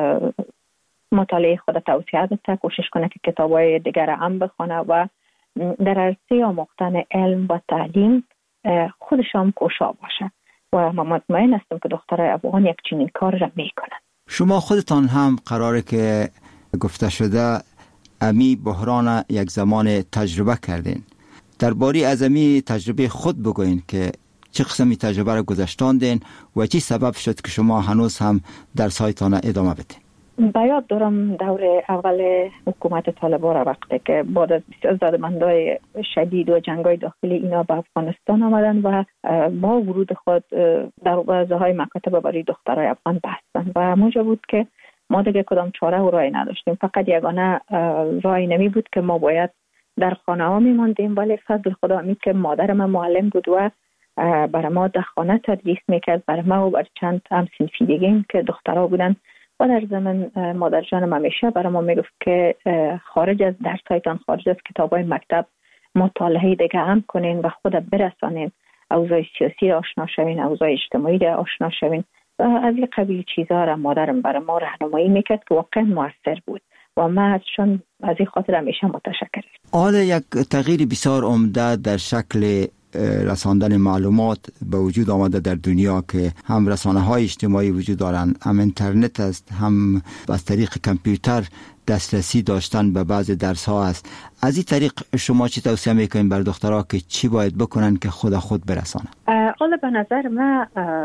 مطالعه خود توسعه بده، کوشش کنه که کتابای دیگر هم بخونه و در عرصه آموختن علم و تعلیم خودش هم کوشا باشه و من مطمئن هستم که دخترای افغان یک چنین کار را میکنن. شما خودتان هم قراره که گفته شده امی بحران یک زمان تجربه کردین، درباره از امی تجربه خود بگوین که چه قسمی تجربه را گذشتاندین و چی سبب شد که شما هنوز هم در سایتان ادامه بدین؟ بیاد دارم دور اول حکومت طالبان را، وقتی که بعد از بسیار زدمندهای شدید و جنگای داخلی اینا به افغانستان آمدن و با ورود خود دروازه های مکاتب برای دخترای افغان بستن و موجب بود که ما دیگه کدام چاره و راهی نداشتیم. فقط یگانه راهی نمی بود که ما باید در خانه ها می ماندیم، ولی فضل خدا می که مادر من معلم بود و برای ما در خانه تدریس میکرد، برای ما و بر چند هم صنفی دیگه که دخترها بودن و در زمان مادر جانم همیشه برای ما میگفت که خارج از درسایتان، خارج از کتابای مکتب مطالعه دیگه هم کنین و خود برسانین، اوضاع سیاسی را آشنا شوین، اوضاع اجتماعی را آشنا شوین و از این قبیل چیزها را مادرم برای ما راهنمایی میکرد که واقعا موثر بود و ما ازشون از این خاطر همیشه متشکرم. حالا یک تغییر بسیار عمده در شکل رساندن معلومات به وجود آمده در دنیا که هم رسانه های اجتماعی وجود دارن، هم اینترنت است، هم از طریق کامپیوتر دسترسی داشتن به بعض درس ها است. از این طریق شما چی توصیه میکنین بر دخترها که چی باید بکنن که خود خود برسانن؟ حالا به نظر من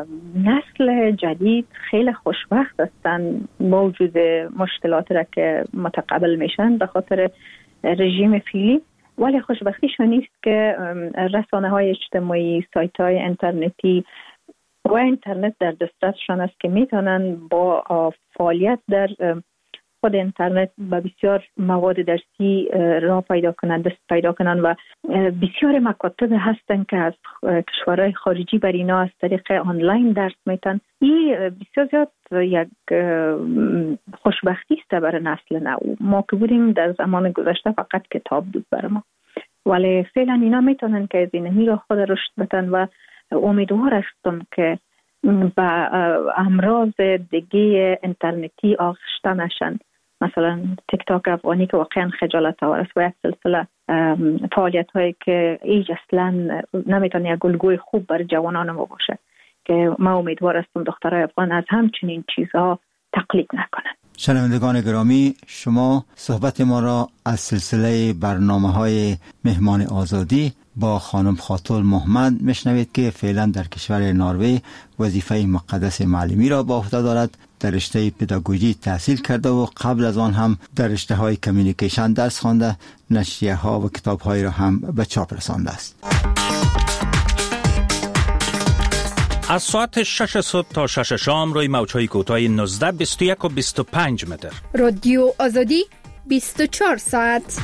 نسل جدید خیلی خوشبخت هستن با وجود مشکلات را که متقبل میشن به خاطر رژیم فعلی، ولی خوشبختیشون نیست که رسانه های اجتماعی، سایت های اینترنتی و اینترنت در دسترسشان است که میتونن با فعالیت در خود اینترنت به بسیار مواد درسی را پیدا کنند، دست پیدا کنند و بسیار مکاتب هستن که از کشورهای خارجی بر اینا از طریق آنلاین درس میتن. این بسیار زیاد یک خوشبختی است برای نسل نو. ما که بودیم در زمان گذشته فقط کتاب بود برای ما، ولی فعلا اینا میتونن که از اینمی را خود رشد بدن و امیدوار هستم که با امراض دیگه اینترنتی آغشته نشن، مثلا تیک تاک افغانی که واقعا خجالت آور است و یک سلسله فعالیت هایی که ایج اصلا نمیتونه یک الگوی خوب برای جوانان ما باشه، که ما امیدوار هستم دخترای افغان از همچنین چیزها تقلید نکنن. شنوندگان گرامی، شما صحبت ما را از سلسله برنامه‌های مهمان آزادی با خانم خاتون محمد میشنوید که فعلا در کشور نروژ وظیفه مقدس معلمی را با عهده دارد. در رشته پداگوژی تحصیل کرده و قبل از آن هم در رشته های کمیونیکیشن درس خوانده، نشریه ها و کتاب های را هم به چاپ رسانده است. از ساعت شش صبح تا شش شام روی موج‌های کوتاه نوزده، بیست و یک و بیست و پنج متر. رادیو آزادی بیست و چهار ساعت.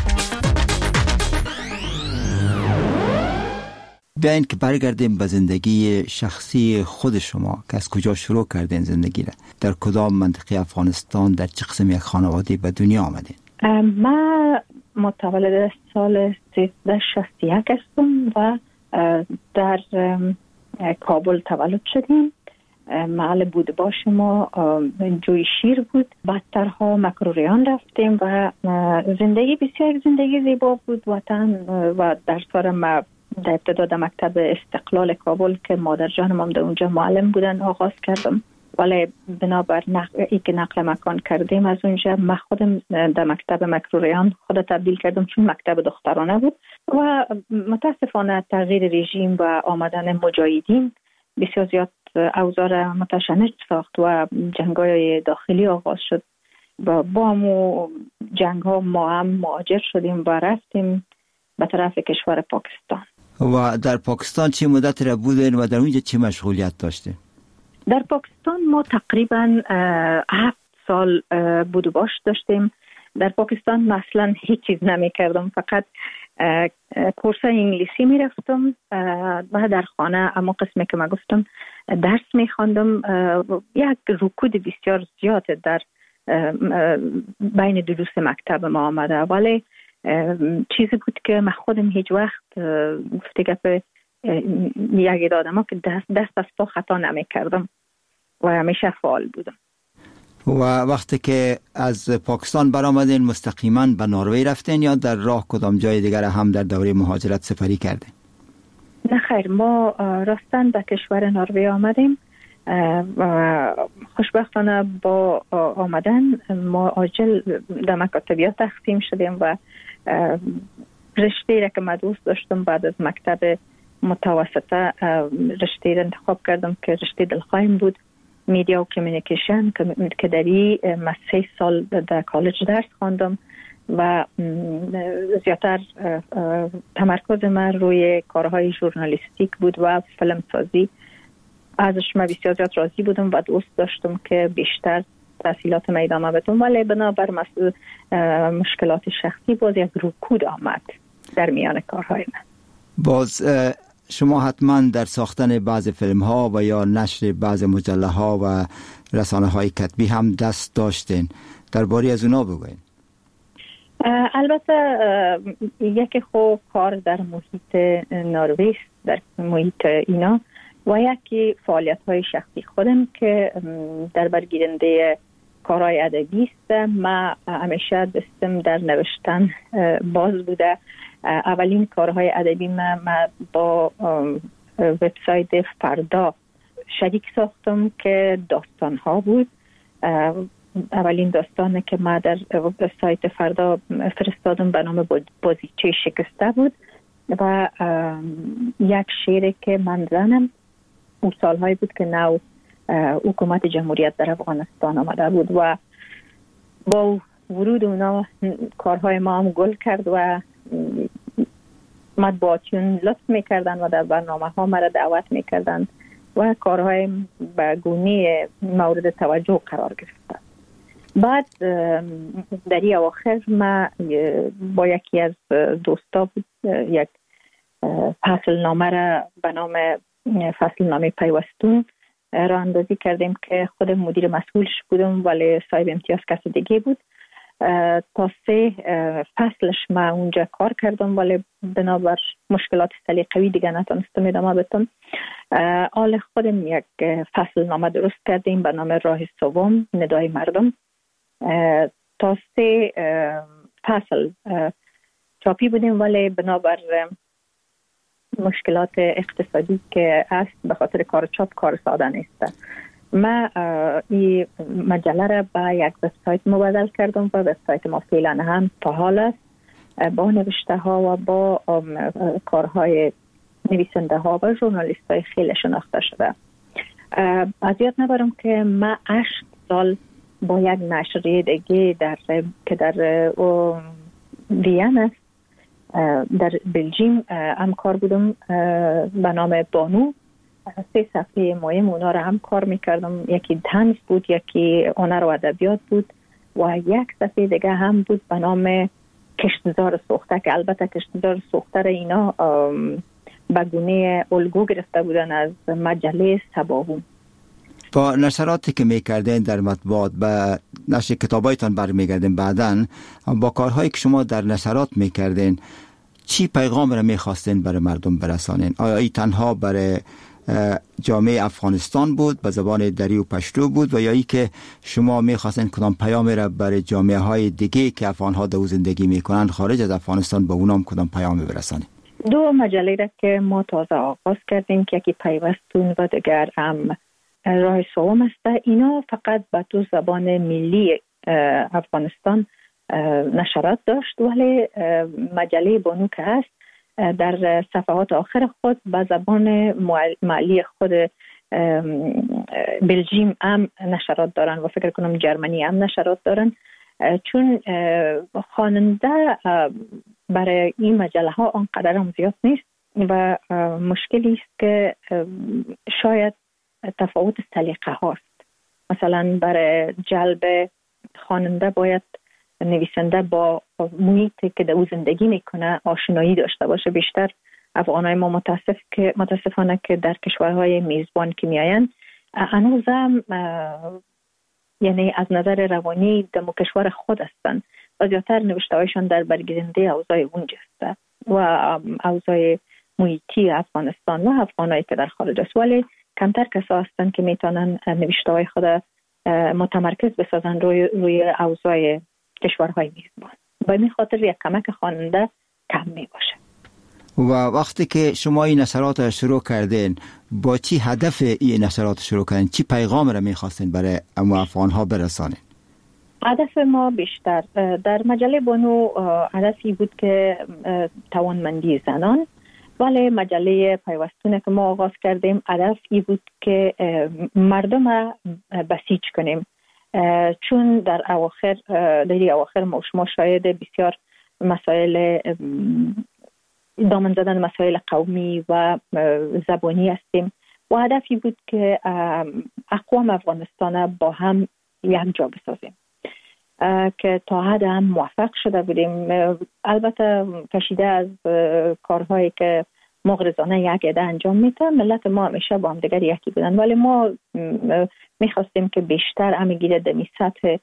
بیاین که برگردیم به زندگی شخصی خود شما که از کجا شروع کردین زندگی را، در کدام منطقه افغانستان، در چه قسم یک خانواده به دنیا آمدین؟ من متولد سال سیزده شصت و یک هستم و در کابل تولد شدیم. محل بود باش ما جوی شیر بود، بعدترها مکروریان رفتیم و زندگی بسیار زندگی زیبا بود. وطن و در سال ما در ابتدا در مکتب استقلال کابل که مادر جانم هم در اونجا معلم بودن آغاز کردم، ولی بنابر نقل ای که نقل مکان کردیم از اونجا من خودم در مکتب مکروریان خود تبدیل کردم چون مکتب دخترانه بود و متاسفانه تغییر رژیم و آمدن مجاهدین بسیار زیاد اوضاع متشنج ساخت و جنگ‌های داخلی آغاز شد و با همو جنگ ها ما هم مهاجر شدیم و رفتیم به طرف کشور پاکستان. و در پاکستان چه مدت را بودین و در اونجا چه مشغولیت داشتین؟ در پاکستان ما تقریبا هفت سال بود و باش داشتیم. در پاکستان مثلا هیچ چیز نمی کردم، فقط کورس انگلیسی می رفتم و در خانه اما قسمی که ما گفتم درس می خواندم. یک رکود بسیار زیاد در بین دروس مکتب ما آمده، ولی چیزی بود که من خودم هیچ وقت گفته گفت یک آدم که دست, دست از پا خطا نمی کردم و همیشه فعال بودم. و وقتی که از پاکستان برآمدین مستقیما به نروژ رفتین یا در راه کدام جای دیگر هم در دوره مهاجرت سفری کردین؟ نه خیر، ما راستن به کشور نروژ آمدیم و خوشبختانه با آمدن ما عاجل در مکاتبیات تقسیم شدیم و رشته را که من دوست داشتم بعد از مکتب متوسطه رشته را انتخاب کردم که رشته دلخواهیم بود، میدیا و کمیونیکیشن، که در این من سه سال در کالج درس خواندم و زیادتر تمرکز من روی کارهای ژورنالیستیک بود و فیلمسازی. ازش من بسیار زیاد راضی بودم و دوست داشتم که بیشتر تحصیلات ما ادامه بدم، ولی بنابر مسئله مشکلات شخصی باز یک رکود آمد در میان کارهای من. باز شما حتما در ساختن بعض فیلم ها و یا نشر بعض مجله ها و رسانه های کتبی هم دست داشتین، درباره از اونا بگوین. البته یکی خوب کار در محیط نروژ، در محیط اینا، و یکی فعالیت های شخصی خودم که در برگیرنده کارهای ادبی است. من همیشه دستم در نوشتن باز بوده. اولین کارهای ادبی من با وبسایت فردا شریک ساختم که داستان ها بود. اولین داستانی که من در سایت فردا فرستادم به نام بازیچه شکسته بود و یک شعری که من زنم اون سالهایی بود که نو حکومت جمهوریت در افغانستان آمده بود و با ورود اونا کارهای ما هم گل کرد و مطبوعاتیون لطف میکردن و در برنامه ها مرا دعوت میکردن و کارهای به گونه مورد توجه قرار گرفتن. بعد در این اواخر ما با یکی از دوستا بود یک فصل نامه را به نام فصل نامه پیوستون راه اندازی کردیم که خود مدیر مسئولش بودم ولی صاحب امتیاز کس دیگه بود. تا سه فصلش ما اونجا کار کردم ولی بنابر مشکلات سلیقوی دیگه نتونستم ادامه بدم. حال خودم یک فصل نامه درست کردیم به نام راه سوم ندای مردم. تا سه فصل چاپی بودیم ولی بنابر مشکلات اقتصادی که است به خاطر کار چاپ کار ساده نیست. ما این مجله را به یک وبسایت مبادل کردم و وبسایت ما فعلا هم فعال است با نوشته ها و با کارهای نویسنده ها و ژورنالیست های خیلی شناخته شده. از یاد نبرم که ما هشت سال با یک نشریه دیگه در که در وین است در بلژیم هم کار بودم به نام بانو. سه صفحه مهم اونا را هم کار میکردم. یکی طنز بود، یکی هنر و ادبیات بود و یک صفحه دیگه هم بود به نام کشتزار سوخته که البته کشتزار سوخته را اینا به گونه الگو گرفته بودن از مجله سباهون. با نشراتی که میکردین در مطبوعات به نشر کتابایتان برمیگردین، بعدن با کارهایی که شما در نشرات میکردین چی پیغام را میخواستین برای مردم برسانین؟ آیا ای تنها برای جامعه افغانستان بود به زبان دری و پشتو بود و یا ای که شما میخواستین کدام پیام را برای جامعه های دیگه که افغانها در زندگی میکنن خارج از افغانستان به اونام کدام پیام برسانین؟ دو مجله را که ما تازه آغاز کردیم که یکی پیوستون و دیگر هم راه سوم است. اینا فقط به دو زبان ملی افغانستان نشرات داشت ولی مجله بانو که هست در صفحات آخر خود به زبان محلی خود بلژیم هم نشرات دارن و فکر کنم جرمنی هم نشرات دارن، چون خواننده برای این مجله ها آنقدر هم زیاد نیست و مشکلی است که شاید تفاوت سلیقه هاست. مثلا برای جلب خواننده باید نویسنده با محیطی که در او زندگی میکنه آشنایی داشته باشه. بیشتر افغانای ما متاسف که متاسفانه که در کشورهای میزبان که میاین هنوزم یعنی از نظر روانی در کشور خود هستن و زیادتر نوشته هایشان در برگیرنده اوضاع اونجا است و اوضاع محیطی افغانستان و افغانایی که در خارج است، ولی کمتر کسا هستن که میتونن نوشته های خود متمرکز بسازن روی روی اوضاع کشورهای میزبان. به این خاطر یک کمک خواننده کم می باشه. و وقتی که شما این نشرات شروع کردین با چی هدف این نشرات شروع کردین؟ چی پیغام را میخواستین برای افغانها برسانین؟ هدف ما بیشتر در مجله بانو هدفی بود که توانمندی زنان، ولی مجله پیوستونه که ما آغاز کردیم هدف ای بود که مردم را بسیج کنیم، چون در اواخر در اواخر ما شما شاید بسیار مسائل دامن زدن مسائل قومی و زبانی هستیم و هدفی بود که اقوام افغانستان با هم یک جا بسازیم که تا حد هم موفق شده بودیم. البته کشیده از کارهایی که مغرضانه یک عده انجام میده، ملت ما همیشه با هم دیگر یکی بودن، ولی ما میخواستیم که بیشتر همگی در سطح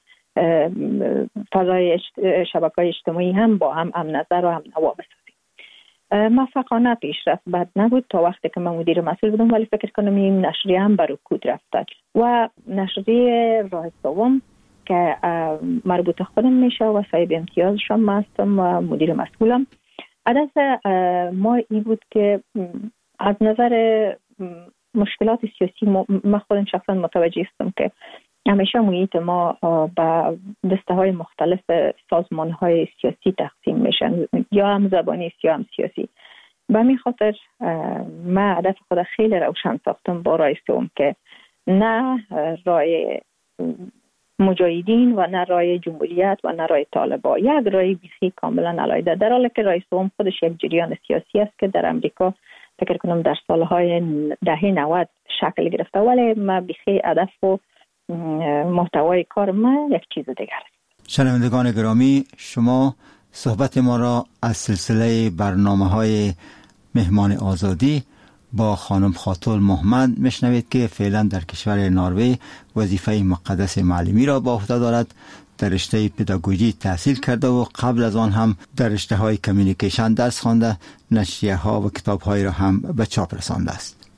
فضای شبکه‌های اجتماعی هم با هم هم نظر و هم نوا بسازیم. موفقانه پیش رفت، بد نبود تا وقتی که من مدیر مسئول بودم، ولی فکر کنم این نشریه هم بر رکود رفت و نشریه راه سوم که مربوط خودم میشه و صاحب امتیازشم هستم و مدیر مسئولم. هدف ما این بود که از نظر مشکلات سیاسی ما خودم شخصا متوجه هستم که همیشه محیط ما با دسته های مختلف سازمان های سیاسی تقسیم میشن، یا هم زبانی است یا هم سیاسی. به همین خاطر ما هدف خود خیلی روشن ساختم با راه سوم که نه راه مجاهدین و نه راه جمهوریت و نه راه طالبان، یک راه بیخی کاملا علیحده، در حالی که راه سوم خودش یک جریان سیاسی است که در امریکا فکر کنم در سالهای دهه نود شکل گرفته، ولی ما بیخی هدف و محتوای کار من یک چیز دیگر است. شنوندگان گرامی، شما صحبت ما را از سلسله برنامه‌های مهمان آزادی با خانم خاتون محمد میشنوید که فعلا در کشور نروژ وظیفه مقدس معلمی را با عهده دارد. در رشته پداگوژی تحصیل کرده و قبل از آن هم در رشته های کمیونیکیشن درس خوانده، نشریه ها و کتاب های را هم به چاپ رسانده است.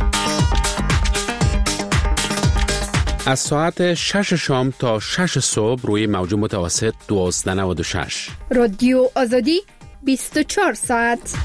از ساعت شش شام تا شش صبح روی موج متوسط دوازده نود و شش رادیو آزادی بیست و چهار ساعت.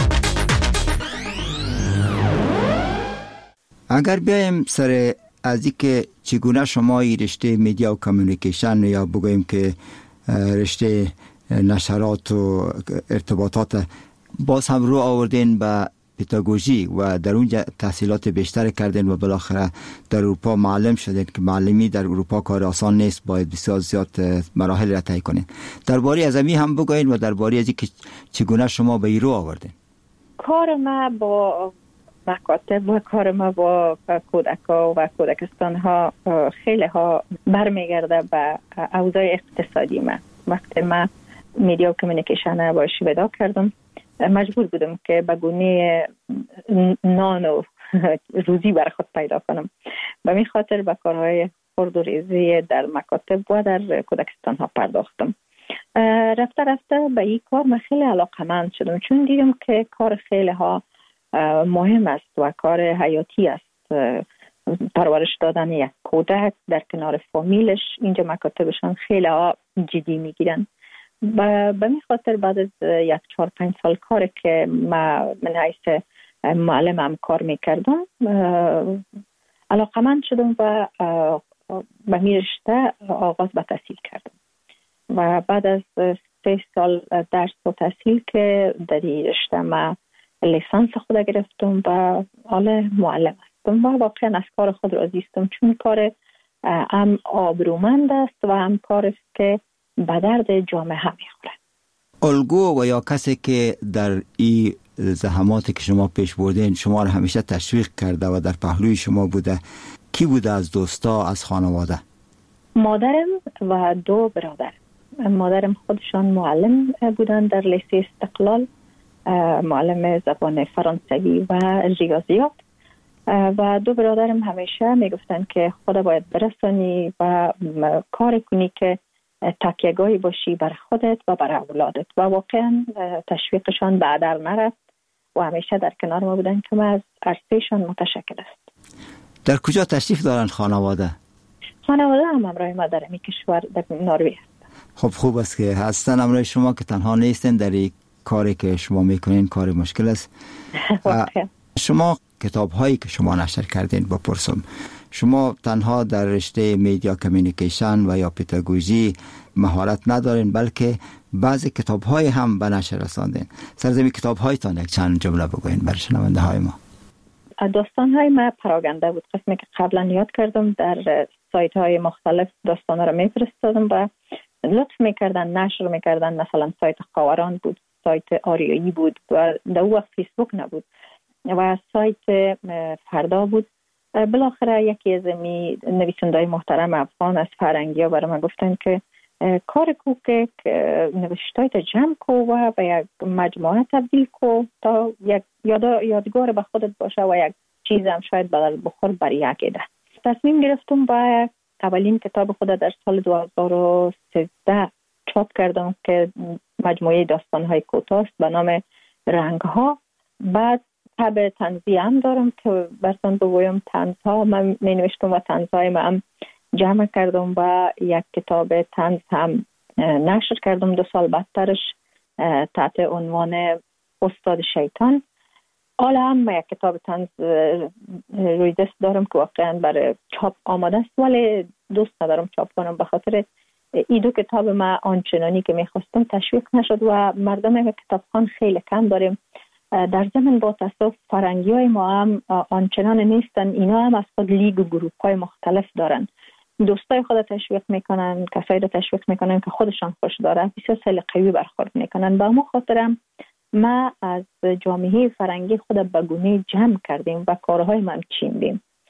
اگر بیایم سر از اینکه چگونه شما این رشته میدیا و کمیونیکیشن یا بگوییم که رشته نشرات و ارتباطات باز هم رو آوردین به پداگوژی و در اونجا تحصیلات بیشتر کردین و بالاخره در اروپا معلم شدین که معلمی در اروپا کار آسان نیست، باید بسیار زیاد مراحل را طی کنین. درباره از امی هم بگوین و درباره از اینکه چگونه شما به این رو آوردین. کار ما با مکاتب و کار ما با کودک‌ها و کودکستان‌ها خیلی ها برمیگرده به اوضاع اقتصادی ما. وقتی ما میدیا و کمیونیکیشن با شیوه کردم، مجبور بودم که به گونه نان و روزی برای خود پیدا کنم. به می خاطر به کارهای خرد و ریزی در مکاتب و در کودکستان ها پرداختم. رفته رفته به این کار من خیلی علاقه‌مند شدم، چون دیدم که کار خیلی ها مهم است و کار حیاتی است. پرورش دادن یک کودک در کنار فامیلش، اینجا مکاتبشان خیلی ها جدی میگیرن. به می خاطر بعد از یک چهار پنج سال کار که ما من حیث معلمم کار میکردم، علاقه‌مند شدم و به می رشته آغاز به تحصیل کردم و بعد از سه سال درس و تحصیل که در این رشته ما لیسانس خود گرفتم و حالا معلم هستم و واقعا از کار خود راضی هستم، چون کار هم آبرومند است و هم کار است که به درد جامعه هم میخوره. الگو و یا کسی که در این زحماتی که شما پیش بردین شما را همیشه تشویق کرده و در پهلوی شما بوده، کی بوده از دوستا، از خانواده؟ مادرم و دو برادر. مادرم خودشان معلم بودن در لیسه استقلال، معلم زبان فرانسوی و ریاضیات، و دو برادرم همیشه میگفتن که خدا باید برسانی و کار کنی که تکیه‌گاهی باشی بر خودت و بر اولادت، و واقعا تشویقشان به هدر نرفت و همیشه در کنار ما بودن که ما از عرصهشان متشکر است. در کجا تشریف دارن خانواده؟ خانواده هم همراه ما در این کشور در نروژ هستن. خب خوب است که هستن همراه شما، که تنها نیستن در این کاری که شما میکنین. کار مشکل است. شما کتاب هایی که شما نشر کردین بپرسم، شما تنها در رشته میدیا کمیونیکیشن و یا پداگوژی مهارت ندارین، بلکه بعضی کتاب های هم به نشر رساندین. سرزمین کتاب هایتان یک چند جمله بگوین برای شنونده های ما. داستان های ما پراگنده بود، قسمی که قبلا یاد کردم در سایت های مختلف داستان ها رو میفرستادم و لطف میکردن نشر میکردن. مثلا سایت خاوران بود، سایت آریایی بود و در اون وقت فیسبوک نبود و سایت فردا بود. بالاخره یکی از می نویسنده‌های محترم افغان از فرنگی ها برای من گفتن که کار کو که نوشتای تا جمع کو و به یک مجموعه تبدیل کو تا یک یاد یادگار به خودت باشه و یک چیز هم شاید بدل بخور برای یک ایده. تصمیم گرفتم با اولین کتاب خود در سال دو هزار و سیزده چاپ کردم که مجموعه داستان‌های کوتاه است به نام رنگ‌ها. بعد تب طنزی هم دارم که براتون بگویم طنزها من می نوشتم و طنزهای من هم جمع کردم و یک کتاب طنز هم نشر کردم دو سال بعدترش تحت عنوان استاد شیطان. حالا هم یک کتاب طنز روی دست دارم که واقعا برای چاپ آماده است، ولی دوست ندارم چاپ کنم به خاطر این دو کتاب ما آنچنانی که میخواستم تشویق نشد و مردم کتابخوان خیلی کم داریم. در ضمن با تاسف فرنگی های ما هم آنچنان نیستن، اینا هم از خود لیگ و گروپ های مختلف دارن. دوستای خود تشویق میکنن، کسایی رو تشویق میکنن که خودشان خوش داره، بسیار خیلی قوی برخورد میکنن. با ما خاطرم ما از جامعه فرنگی خود به گونه جمع کردیم و کارهای ما چیندیم.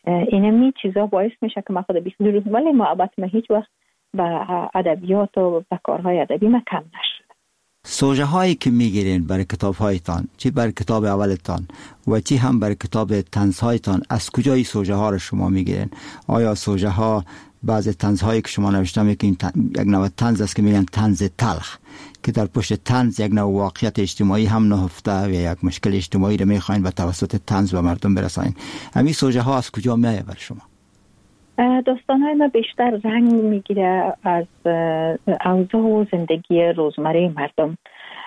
اینمی چیزا باعث میشه که من خود بیست روز ولی محبت من هیچ وقت به ادبیات و به کارهای ادبی من کم نشد. سوژه هایی که میگیرین برای کتاب هایتان، چی برای کتاب اولتان و چی هم برای کتاب طنز هایتان، از کجای سوژه ها رو شما میگیرین؟ آیا سوژه ها بعضی طنز هایی که شما نوشته میگین یک نوع طنز است که میگن طنز تلخ، که در پشت طنز یک نوع واقعیت اجتماعی هم نهفته و یک مشکل اجتماعی رو میخواین و توسط طنز به مردم برسانین. همین سوژه ها از کجا میایه برای شما؟ داستان های ما بیشتر رنگ میگیره از اوضاع و زندگی روزمره مردم.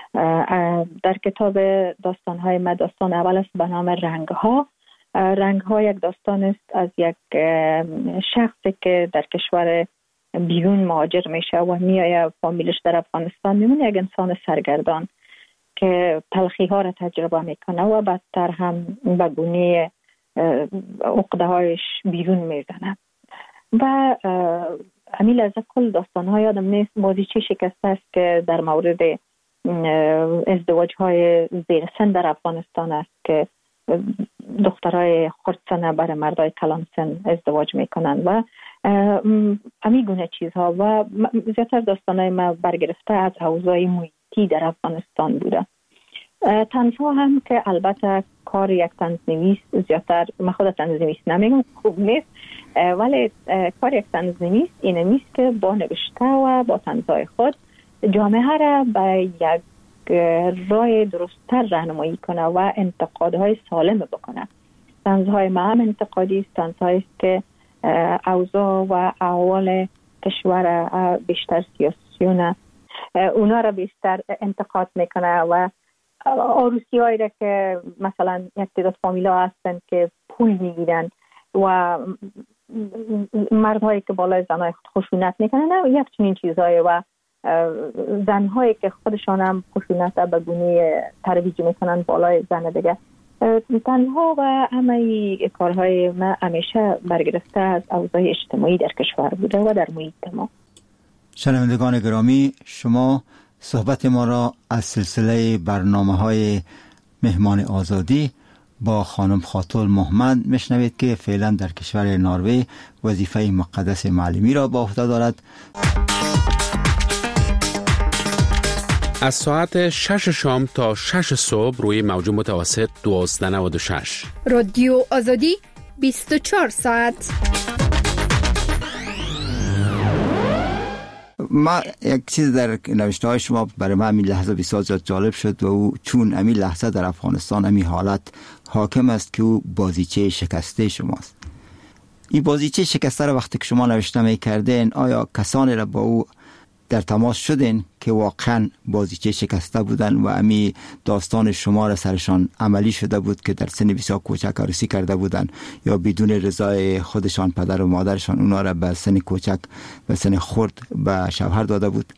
در کتاب داستان های ما داستان اول است به نام رنگ ها. رنگ ها یک داستان است از یک شخصی که در کشور بیرون مهاجر میشه و میایه فامیلش در افغانستان میمونه، یک انسان سرگردان که تلخی ها را تجربه میکنه و بدتر هم به گونه عقده هایش بیرون میزنه و امیل از کل داستان های آدم نیست. بازیچه شکسته است که در مورد ازدواج های زیر سن در افغانستان است که دخترای خردسنه برای مردای کلان سن ازدواج میکنن و امی گونه چیزها و زیادتر داستانای ما برگرفته از اوضاع محیطی در افغانستان بوده. طنزها هم که البته کار یک طنزنویس زیادتر، من خود طنزنویس نمیگم خوب نیست، ولی کار یک طنزنویس اینه نیست که با نوشته و با طنزهای خود جامعه را به یک راه درست‌تر راهنمایی کنه و انتقادهای سالم بکنه. طنزهای ما هم انتقادی است، طنزهایی است که اوضاع و احوال کشور بیشتر سیاسیونه اونا را بیشتر انتقاد میکنه و عروسی هایی را که مثلا یک تعداد فامیلا هستن که پول میگیرن و مردهایی که بالای زنهای خود خشونت میکنن، یک چنین چیزهایی و زنهایی که خودشان هم خشونت به گونه ترویج میکنن بالای زن دیگه. تنها و همه کارهای ما همیشه برگرفته از اوضاع اجتماعی در کشور بوده و در محیط ما. شنوندگان گرامی، شما صحبت ما را از سلسله برنامه های مهمان آزادی با خانم خاتون محمد میشنوید که فعلا در کشور نروژ وظیفه مقدس معلمی را با عهده دارد. از ساعت شش شام تا شش صبح روی موج متوسط دوازده نود و شش رادیو آزادی بیست و چهار ساعت. ما یک چیز در نوشته های شما برای من همین لحظه بسیار زیاد جالب شد و او چون همین لحظه در افغانستان همین حالت حاکم است که او بازیچه شکسته شماست. این بازیچه شکسته را وقتی که شما نوشته می کردین، آیا کسانی را با او در تماس شدین که واقعا بازیچه شکسته بودن و امی داستان شما را سرشان عملی شده بود که در سن بسیار کوچک عروسی کرده بودن یا بدون رضای خودشان پدر و مادرشان اونا را به سن کوچک به سن خرد به شوهر داده بود؟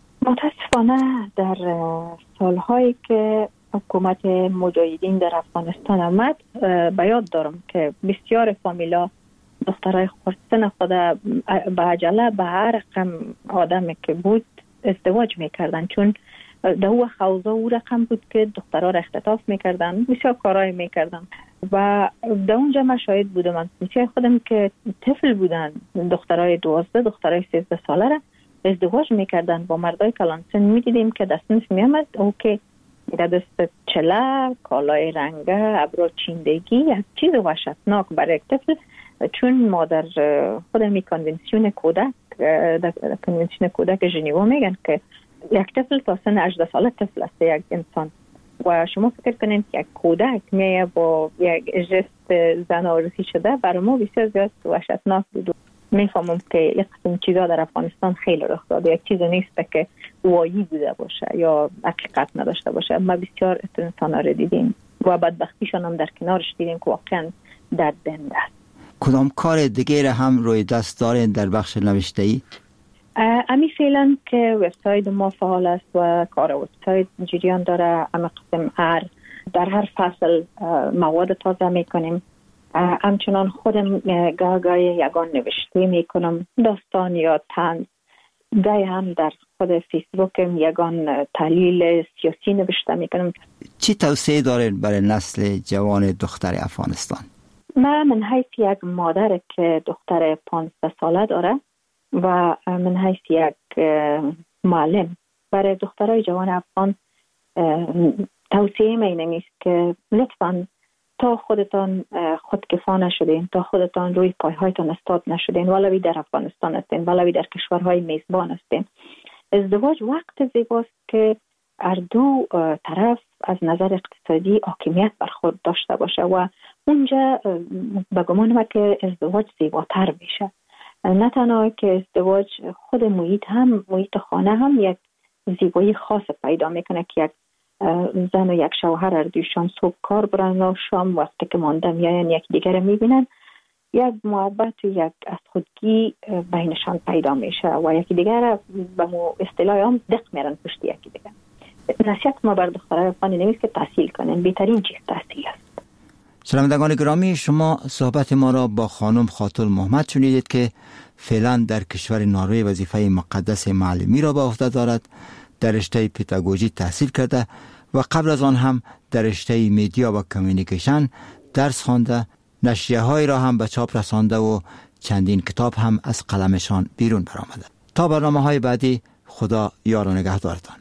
متاسفانه در سالهایی که حکومت مجاهدین در افغانستان آمد به یاد دارم که بسیار فامیلا دخترای خردسن خود به عجله به هر رقم آدمی که بود ازدواج میکردن، چون در او خوضا او رقم بود که دخترها را اختطاف میکردن، بسیار کارهای میکردن و در اونجا من شاهد بودم. من بسیار خودم که طفل بودن، دخترای دوازده دخترای سیزده ساله را ازدواج میکردن با مردای کلانسن. میدیدیم که دستنس میامد او که در دست چله، کالای رنگه، ابرو چیندگی، یک چیز وحشتناک برای یک طفل، چون ما در خود می کنونسیون کودک در کنونسیون کودک ژنوا میگن که یک طفل تا سن هجده ساله طفل است یک انسان و شما فکر کنید یک کودک میه با یک جست زن عروسی شده، برای ما بسیار زیاد وحشتناک بود. میفهمم که یک قسم چیزا در افغانستان خیلی رخ داده، یک چیز نیست که وایی بوده باشه یا حقیقت نداشته باشه. ما بسیار انسان ها رو دیدیم و بدبختیشان هم در کنارش دیدیم که واقعا دردمنده است. کدام کار دیگه را هم روی دست دارین در بخش نوشته‌ای؟ امی فعلا که وبسایت ما فعال است و کار وبسایت جریان داره. اما قسم هر در هر فصل مواد تازه میکنیم. همچنان خودم گاه گاهی یگان نوشته میکنم، داستان یا طنز. گاهی هم در خود فیسبوکم یگان تحلیل سیاسی نوشته میکنم. چی توصیه دارین برای نسل جوان دختر افغانستان؟ من من حیث یک مادر که دختر پانزده ساله داره و من حیث یک معلم برای دخترای جوان افغان توصیه می نمیست که لطفاً تا خودتان خودکفا نشدین، تا خودتان روی پایهایتان استاد نشدین، ولوی در افغانستان هستین، ولوی در کشورهای میزبان هستین. ازدواج وقت زیباست که هر دو طرف از نظر اقتصادی حاکمیت بر خود داشته باشه و اونجا به گمان من که ازدواج زیباتر میشه. نه تنها که ازدواج، خود محیط هم، محیط خانه هم یک زیبایی خاص پیدا میکنه که یک زن و یک شوهر هر دویشان صبح کار برن و شام وقتی که مانده میاین یک دیگر میبینن، یک محبت و یک از خودگی بینشان پیدا میشه و یکی دیگر به مو اصطلاح هم دق میرن پشت یکی دیگر. نصیحت ما بر دخترای افغانی نمیست که تحصیل کنن، بهترین چیز تحصیل است. شنوندگان گرامی، شما صحبت ما را با خانم خاتون محمد شنیدید که فعلا در کشور نروژ وظیفه مقدس معلمی را به عهده دارد. در رشته پداگوژی تحصیل کرده و قبل از آن هم در رشته میدیا و کمیونیکیشن درس خوانده، نشریه های را هم به چاپ رسانده و چندین کتاب هم از قلمشان بیرون برآمده. تا برنامه های بعدی، خدا یار و نگهدارتان.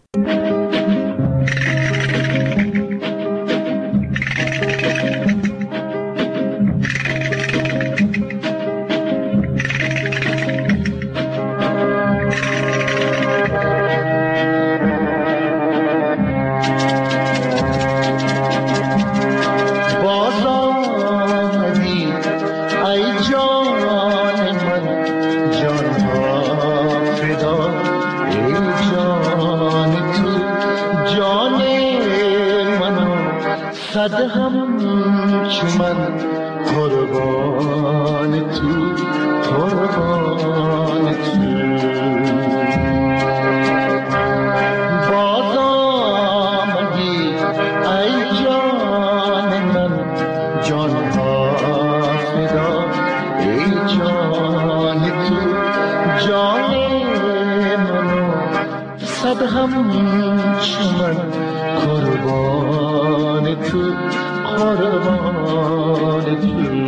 صد هم چمن قربان تو، قربان تو. باز آمدی ای جان من، جان ها فدا ای جان تو، جان منو صد هم چمن قربان تو، قربان تو.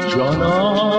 جانا